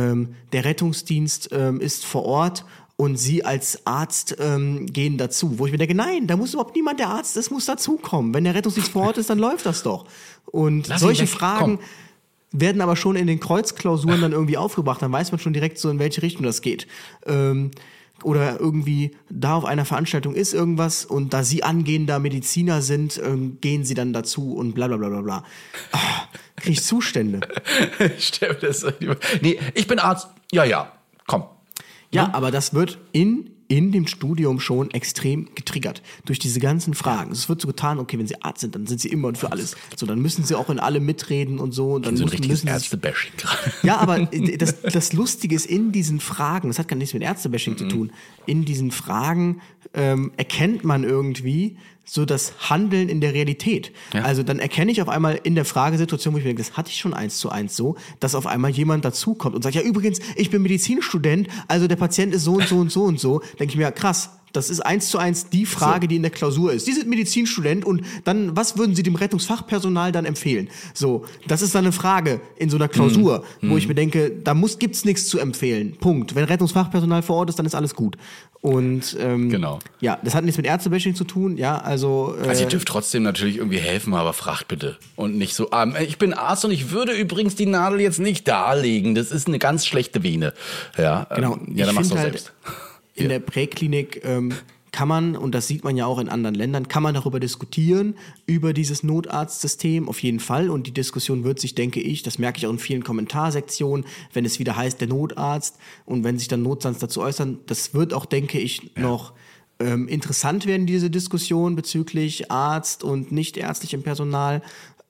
der Rettungsdienst ist vor Ort und Sie als Arzt gehen dazu. Wo ich mir denke, nein, da muss überhaupt niemand, der Arzt ist, muss dazukommen. Wenn der Rettungsdienst vor Ort ist, dann läuft das doch. Und solche Fragen werden aber schon in den Kreuzklausuren dann irgendwie aufgebracht. Dann weiß man schon direkt so, in welche Richtung das geht. oder irgendwie da auf einer Veranstaltung ist irgendwas und da sie angehender Mediziner sind, gehen sie dann dazu und bla bla bla bla bla. Krieg ich Zustände. Ich stell mir das so lieber. Nee, ich bin Arzt. Ja, komm. Ja, aber das wird in dem Studium schon extrem getriggert durch diese ganzen Fragen. Es wird so getan, okay, wenn sie Arzt sind, dann sind sie immer und für alles. So, dann müssen sie auch in allem mitreden und so. Und dann So ein richtiges müssen sie Ärzte-Bashing gerade. Ja, aber das Lustige ist, in diesen Fragen, das hat gar nichts mit Ärztebashing zu tun, in diesen Fragen erkennt man irgendwie so das Handeln in der Realität. Ja. Also dann erkenne ich auf einmal in der Fragesituation, wo ich mir denke, das hatte ich schon 1:1 so, dass auf einmal jemand dazukommt und sagt, ja übrigens, ich bin Medizinstudent, also der Patient ist so und so und so und so. Denke ich mir, ja, krass. Das ist 1:1 die Frage, die in der Klausur ist. Sie sind Medizinstudent und dann, was würden Sie dem Rettungsfachpersonal dann empfehlen? So, das ist dann eine Frage in so einer Klausur, wo ich mir denke, gibt's nichts zu empfehlen. Punkt. Wenn Rettungsfachpersonal vor Ort ist, dann ist alles gut. Und genau. Ja, das hat nichts mit Ärztebashing zu tun, ja, also ihr dürft trotzdem natürlich irgendwie helfen, aber fragt bitte. Und nicht so, ich bin Arzt und ich würde übrigens die Nadel jetzt nicht darlegen. Das ist eine ganz schlechte Vene. Ja, genau. Ja, dann machst du halt, selbst. In der Präklinik kann man, und das sieht man ja auch in anderen Ländern, kann man darüber diskutieren, über dieses Notarztsystem, auf jeden Fall. Und die Diskussion wird sich, denke ich, das merke ich auch in vielen Kommentarsektionen, wenn es wieder heißt, der Notarzt, und wenn sich dann Notsands dazu äußern, das wird auch, denke ich, noch interessant werden, diese Diskussion bezüglich Arzt und nicht ärztlichem Personal.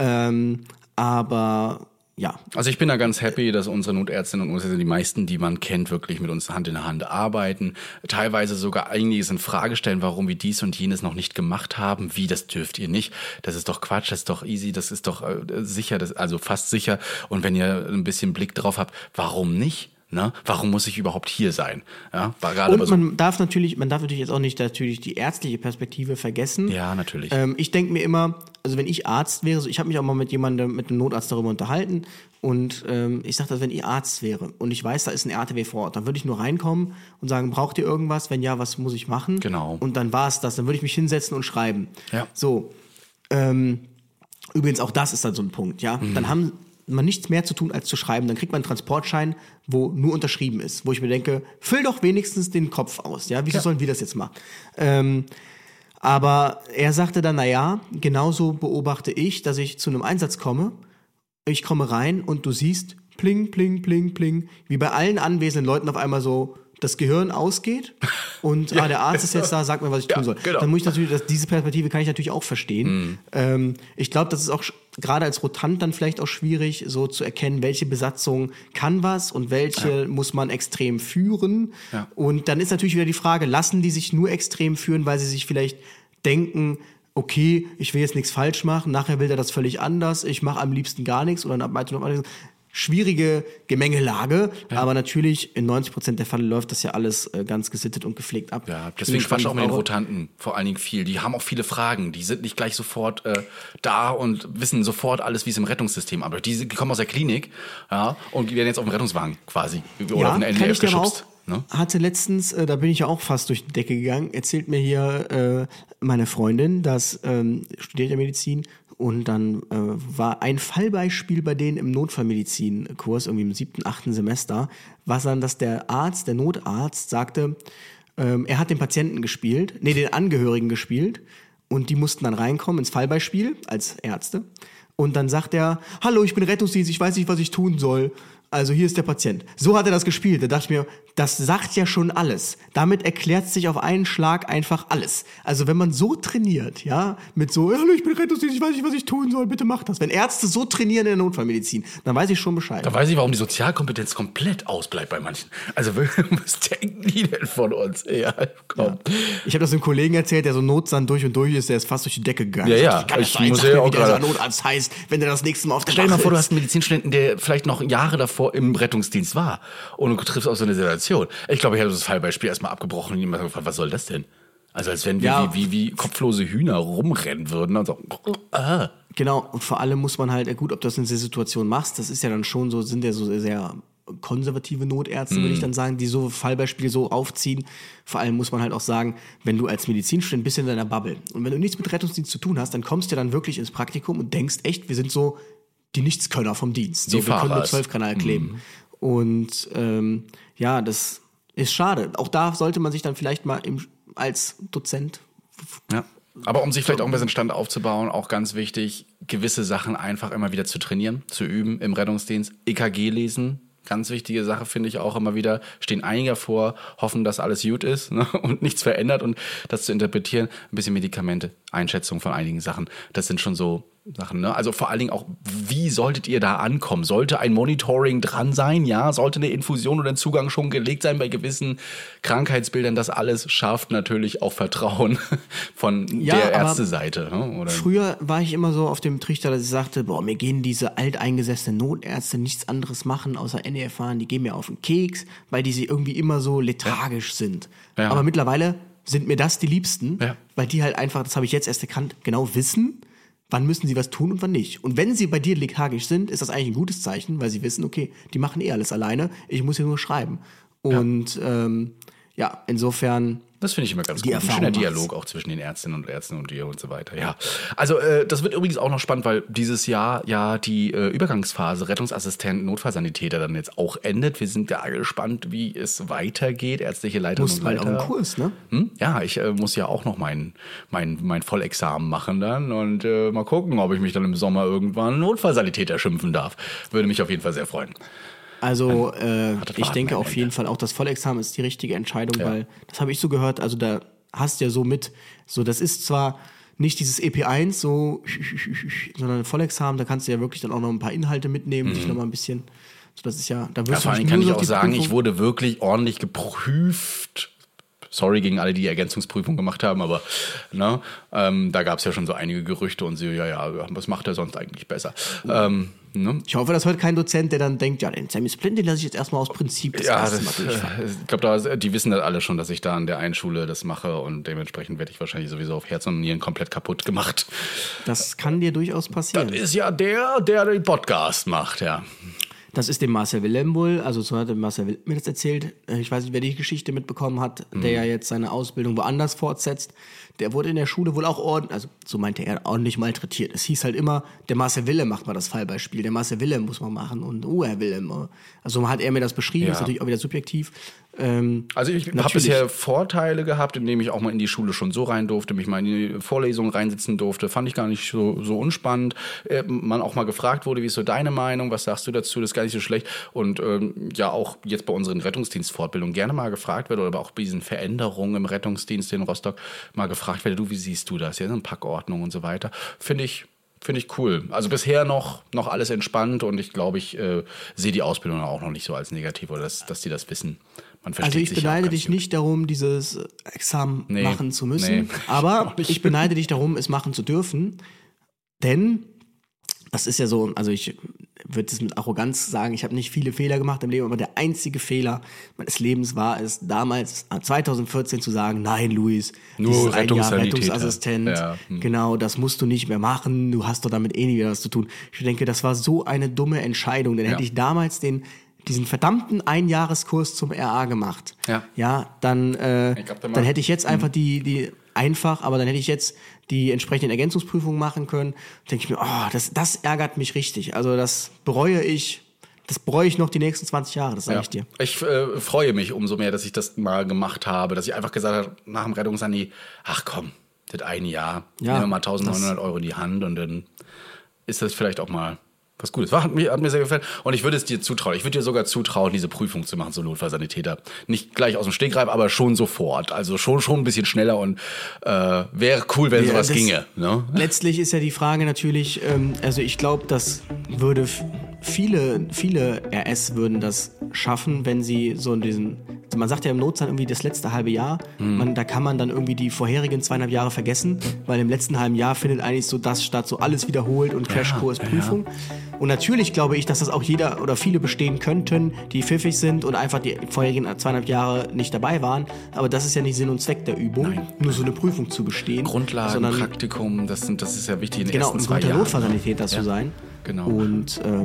Aber ja. Also ich bin da ganz happy, dass unsere Notärztinnen und Notärzte, die meisten, die man kennt, wirklich mit uns Hand in Hand arbeiten. Teilweise sogar einiges in Frage stellen, warum wir dies und jenes noch nicht gemacht haben. Wie, das dürft ihr nicht. Das ist doch Quatsch, das ist doch easy, das ist doch sicher, also fast sicher. Und wenn ihr ein bisschen Blick drauf habt, warum nicht? Ne? Warum muss ich überhaupt hier sein? Ja, war gerade und man darf natürlich jetzt auch nicht die ärztliche Perspektive vergessen. Ja, natürlich. Ich denke mir immer, also wenn ich Arzt wäre, so ich habe mich auch mal mit einem Notarzt darüber unterhalten und ich sage, dass wenn ich Arzt wäre und ich weiß, da ist ein RTW vor Ort, dann würde ich nur reinkommen und sagen, braucht ihr irgendwas? Wenn ja, was muss ich machen? Genau. Und dann war es das. Dann würde ich mich hinsetzen und schreiben. Ja. So. Übrigens, auch das ist dann so ein Punkt, ja. Dann haben man nichts mehr zu tun, als zu schreiben. Dann kriegt man einen Transportschein, wo nur unterschrieben ist. Wo ich mir denke, füll doch wenigstens den Kopf aus. Ja, wieso sollen wir das jetzt machen? Aber er sagte dann, genauso beobachte ich, dass ich zu einem Einsatz komme. Ich komme rein und du siehst, pling, pling, pling, pling, wie bei allen anwesenden Leuten auf einmal so das Gehirn ausgeht und der Arzt ist jetzt da, sag mir, was ich tun soll. Genau. Dann muss ich natürlich, diese Perspektive kann ich natürlich auch verstehen. Ich glaube, das ist auch gerade als Rotant dann vielleicht auch schwierig, so zu erkennen, welche Besatzung kann was und welche muss man extrem führen. Ja. Und dann ist natürlich wieder die Frage, lassen die sich nur extrem führen, weil sie sich vielleicht denken, okay, ich will jetzt nichts falsch machen, nachher will der das völlig anders, ich mache am liebsten gar nichts oder schwierige Gemengelage, aber natürlich in 90% der Fälle läuft das ja alles ganz gesittet und gepflegt ab. Ja, deswegen quatsch auch mit den Rotanten vor allen Dingen viel. Die haben auch viele Fragen, die sind nicht gleich sofort da und wissen sofort alles, wie es im Rettungssystem abläuft. Die kommen aus der Klinik, und werden jetzt auf dem Rettungswagen quasi oder auf den NDF geschubst. Ne? Hatte letztens, da bin ich ja auch fast durch die Decke gegangen, erzählt mir hier meine Freundin, dass studiert ja Medizin, und dann war ein Fallbeispiel bei denen im Notfallmedizinkurs, irgendwie im 7., 8. Semester, war dann, dass der Notarzt sagte, er hat den Patienten den Angehörigen gespielt, und die mussten dann reinkommen ins Fallbeispiel als Ärzte, und dann sagt er, hallo, ich bin Rettungsdienst, ich weiß nicht, was ich tun soll. Also hier ist der Patient. So hat er das gespielt. Da dachte ich mir, das sagt ja schon alles. Damit erklärt sich auf einen Schlag einfach alles. Also wenn man so trainiert, mit so, hallo, ich bin Rettungsdienst, ich weiß nicht, was ich tun soll, bitte mach das. Wenn Ärzte so trainieren in der Notfallmedizin, dann weiß ich schon Bescheid. Da weiß ich, warum die Sozialkompetenz komplett ausbleibt bei manchen. Also was denken die denn von uns? Ja, komm. Ja. Ich habe das einem Kollegen erzählt, der so Notsand durch und durch ist, der ist fast durch die Decke gegangen. Ja, ich muss ja auch gerade, wie der Notarzt heißt, wenn der das nächste Mal auf der Stell dir mal vor, du hast einen Medizinstudenten, der vielleicht noch Jahre davor im Rettungsdienst war und du triffst auf so eine Situation. Ich glaube, ich habe das Fallbeispiel erstmal abgebrochen und jemand gefragt, was soll das denn? Also als wenn wir wie kopflose Hühner rumrennen würden und so. Genau, und vor allem muss man halt, gut, ob du das in dieser Situation machst, das ist ja dann schon so, sind ja so sehr konservative Notärzte, würde ich dann sagen, die so Fallbeispiele so aufziehen. Vor allem muss man halt auch sagen, wenn du als Medizinstudent bist in deiner Bubble und wenn du nichts mit Rettungsdienst zu tun hast, dann kommst du dann wirklich ins Praktikum und denkst echt, wir sind so die Nichtskönner vom Dienst. So, wir können nur 12-Kanal kleben. Und das Ist schade. Auch da sollte man sich dann vielleicht mal als Dozent... Ja. Aber um sich vielleicht auch ein bisschen Stand aufzubauen, auch ganz wichtig, gewisse Sachen einfach immer wieder zu trainieren, zu üben im Rettungsdienst. EKG lesen, ganz wichtige Sache, finde ich auch immer wieder. Stehen einige vor, hoffen, dass alles gut ist, ne, und nichts verändert und das zu interpretieren. Ein bisschen Medikamente, Einschätzung von einigen Sachen. Das sind schon so Sachen, ne? Also vor allen Dingen auch, wie solltet ihr da ankommen? Sollte ein Monitoring dran sein? Ja, sollte eine Infusion oder ein Zugang schon gelegt sein bei gewissen Krankheitsbildern? Das alles schafft natürlich auch Vertrauen von der Ärzteseite. Ne? Oder? Früher war ich immer so auf dem Trichter, dass ich sagte, mir gehen diese alteingesessenen Notärzte nichts anderes machen, außer NE fahren, die gehen mir auf den Keks, weil die irgendwie immer so lethargisch sind. Ja. Aber mittlerweile sind mir das die Liebsten, weil die halt einfach, das habe ich jetzt erst erkannt, genau wissen, wann müssen sie was tun und wann nicht. Und wenn sie bei dir lethargisch sind, ist das eigentlich ein gutes Zeichen, weil sie wissen, okay, die machen alles alleine, ich muss hier nur schreiben. Und insofern... Das finde ich immer ganz gut. Ein schöner Dialog auch zwischen den Ärztinnen und Ärzten und dir und so weiter. Ja, also das wird übrigens auch noch spannend, weil dieses Jahr ja die Übergangsphase Rettungsassistent, Notfallsanitäter dann jetzt auch endet. Wir sind ja gespannt, wie es weitergeht. Ärztliche Leitung und weiter. Musst mal auf den Kurs, ne? Ja, ich muss ja auch noch mein Vollexamen machen dann und mal gucken, ob ich mich dann im Sommer irgendwann Notfallsanitäter schimpfen darf. Würde mich auf jeden Fall sehr freuen. Also ich denke auf jeden Fall auch, das Vollexamen ist die richtige Entscheidung, weil das habe ich so gehört, also da hast du ja das ist zwar nicht dieses EP1 sondern ein Vollexamen, da kannst du ja wirklich dann auch noch ein paar Inhalte mitnehmen, dich nochmal ein bisschen, so das ist ja, da wirst vor allem kann ich auch sagen, ich wurde wirklich ordentlich geprüft. Sorry gegen alle, die Ergänzungsprüfung gemacht haben, aber ne, da gab es ja schon so einige Gerüchte und so, was macht er sonst eigentlich besser? Ne? Ich hoffe, das hört kein Dozent, der dann denkt, den Sammy Splint, den lasse ich jetzt erstmal aus Prinzip das erste Mal durchfahren. Ich glaube, die wissen das alle schon, dass ich da an der einen Schule das mache und dementsprechend werde ich wahrscheinlich sowieso auf Herz und Nieren komplett kaputt gemacht. Das kann dir durchaus passieren. Das ist ja der den Podcast macht, ja. Das ist dem Marcel Willem wohl, also so hat Marcel Willem mir das erzählt. Ich weiß nicht, wer die Geschichte mitbekommen hat, der ja jetzt seine Ausbildung woanders fortsetzt. Der wurde in der Schule wohl auch ordentlich malträtiert. Es hieß halt immer, der Marcel Willem macht mal das Fallbeispiel, der Marcel Willem muss man machen und Herr Willem. Also hat er mir das beschrieben, ist natürlich auch wieder subjektiv. Also ich habe bisher Vorteile gehabt, indem ich auch mal in die Schule schon so rein durfte, mich mal in die Vorlesungen reinsitzen durfte. Fand ich gar nicht so unspannend. Man auch mal gefragt wurde, wie ist so deine Meinung, was sagst du dazu, das ist gar nicht so schlecht. Und auch jetzt bei unseren Rettungsdienstfortbildungen gerne mal gefragt werde, oder auch bei diesen Veränderungen im Rettungsdienst in Rostock mal gefragt werde, wie siehst du das? Ja, so eine Packordnung und so weiter. Finde ich cool. Also bisher noch alles entspannt und ich glaube, ich sehe die Ausbildung auch noch nicht so als negativ oder dass die das wissen. Also ich beneide dich nicht darum, dieses Examen machen zu müssen, aber ich beneide dich darum, es machen zu dürfen, denn das ist ja so, also ich würde es mit Arroganz sagen, ich habe nicht viele Fehler gemacht im Leben, aber der einzige Fehler meines Lebens war es, damals 2014 zu sagen, nein, Luis, nur Rettungsassistent, genau, das musst du nicht mehr machen, du hast doch damit nie wieder was zu tun. Ich denke, das war so eine dumme Entscheidung, denn hätte ich damals diesen verdammten Einjahreskurs zum RA gemacht, dann hätte ich jetzt einfach aber dann hätte ich jetzt die entsprechenden Ergänzungsprüfungen machen können. Denke ich mir, das ärgert mich richtig. Also das bereue ich noch die nächsten 20 Jahre, das sage ich dir. Ich freue mich umso mehr, dass ich das mal gemacht habe, dass ich einfach gesagt habe, nach dem Rettungssani, ach komm, das eine Jahr, nehmen wir mal 1.900 Euro in die Hand und dann ist das vielleicht auch mal was Gutes. Hat mir sehr gefallen. Und ich würde es dir zutrauen. Ich würde dir sogar zutrauen, diese Prüfung zu machen, so Notfallsanitäter. Nicht gleich aus dem Stegreif, aber schon sofort. Also schon ein bisschen schneller und wäre cool, wenn sowas ginge. Ne? Letztlich ist ja die Frage natürlich, also ich glaube, das würde viele RS würden das schaffen, wenn sie so in diesen, man sagt ja im Notstand irgendwie das letzte halbe Jahr, da kann man dann irgendwie die vorherigen 2,5 Jahre vergessen, weil im letzten halben Jahr findet eigentlich so das statt, so alles wiederholt und Crashkurs, Prüfung. Und natürlich glaube ich, dass das auch jeder oder viele bestehen könnten, die pfiffig sind und einfach die vorherigen 2,5 Jahre nicht dabei waren. Aber das ist ja nicht Sinn und Zweck der Übung, nur so eine Prüfung zu bestehen. Grundlagen, Praktikum, das ist ja wichtig in den ersten 2 Jahren. Genau, ein guter Notfallsanitäter zu sein. Genau. Und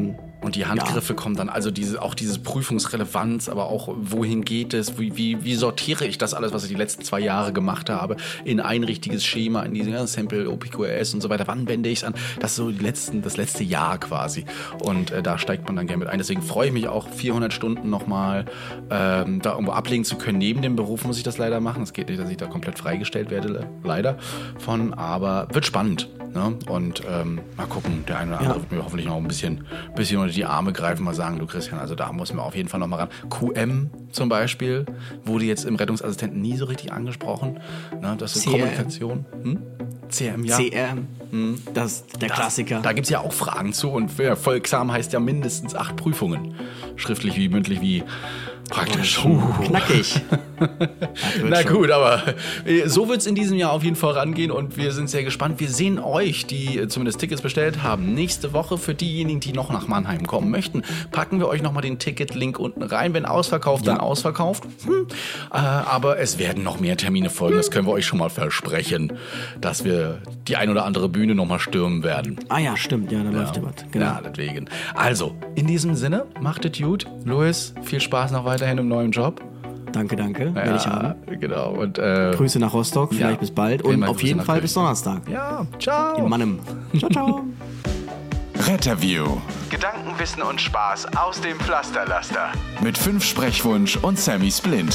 Und die Handgriffe kommen dann, also diese Prüfungsrelevanz, aber auch wohin geht es, wie sortiere ich das alles, was ich die letzten 2 Jahre gemacht habe, in ein richtiges Schema, in diesem Sample, OPQRS und so weiter. Wann wende ich es an? Das ist so das letzte Jahr quasi. Und da steigt man dann gerne mit ein. Deswegen freue ich mich auch, 400 Stunden nochmal da irgendwo ablegen zu können. Neben dem Beruf muss ich das leider machen. Es geht nicht, dass ich da komplett freigestellt werde, leider von. Aber wird spannend. Ne? Und mal gucken, der eine oder andere wird mir hoffentlich noch ein bisschen unter die Arme greifen, mal sagen, du Christian, also da muss man auf jeden Fall noch mal ran. QM zum Beispiel wurde jetzt im Rettungsassistenten nie so richtig angesprochen. Ne? Das ist Kommunikation. CM, ja. CM, das ist der Klassiker. Da gibt es ja auch Fragen zu und Vollexamen heißt ja mindestens 8 Prüfungen. Schriftlich wie mündlich wie praktisch. Knackig. Na gut, aber so wird es in diesem Jahr auf jeden Fall rangehen und wir sind sehr gespannt. Wir sehen euch, die zumindest Tickets bestellt haben, nächste Woche. Für diejenigen, die noch nach Mannheim kommen möchten, packen wir euch nochmal den Ticket-Link unten rein. Wenn ausverkauft, dann ausverkauft. Aber es werden noch mehr Termine folgen. Das können wir euch schon mal versprechen, dass wir die ein oder andere Bühne nochmal stürmen werden. Ah ja, stimmt. Ja, da läuft ja was. Genau. Ja, deswegen. Also, in diesem Sinne, macht es gut. Louis, viel Spaß noch weiterhin im neuen Job. Danke. Werde ich haben. Genau. Und, Grüße nach Rostock, vielleicht bis bald. Und auf jeden Fall bis Donnerstag. Ja, ciao. In Mannheim. Ciao. Retterview. Gedankenwissen und Spaß aus dem Pflasterlaster. Mit 5 Sprechwunsch und Sammy Splint.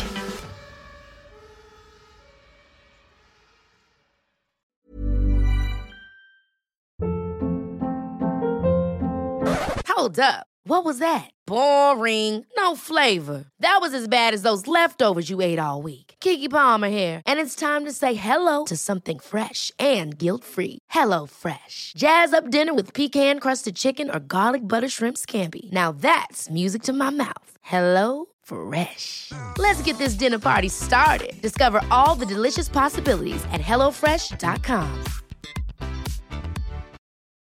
Hold up. What was that? Boring. No flavor. That was as bad as those leftovers you ate all week. Keke Palmer here, and it's time to say hello to something fresh and guilt-free. Hello Fresh. Jazz up dinner with pecan-crusted chicken or garlic butter shrimp scampi. Now that's music to my mouth. Hello Fresh. Let's get this dinner party started. Discover all the delicious possibilities at HelloFresh.com.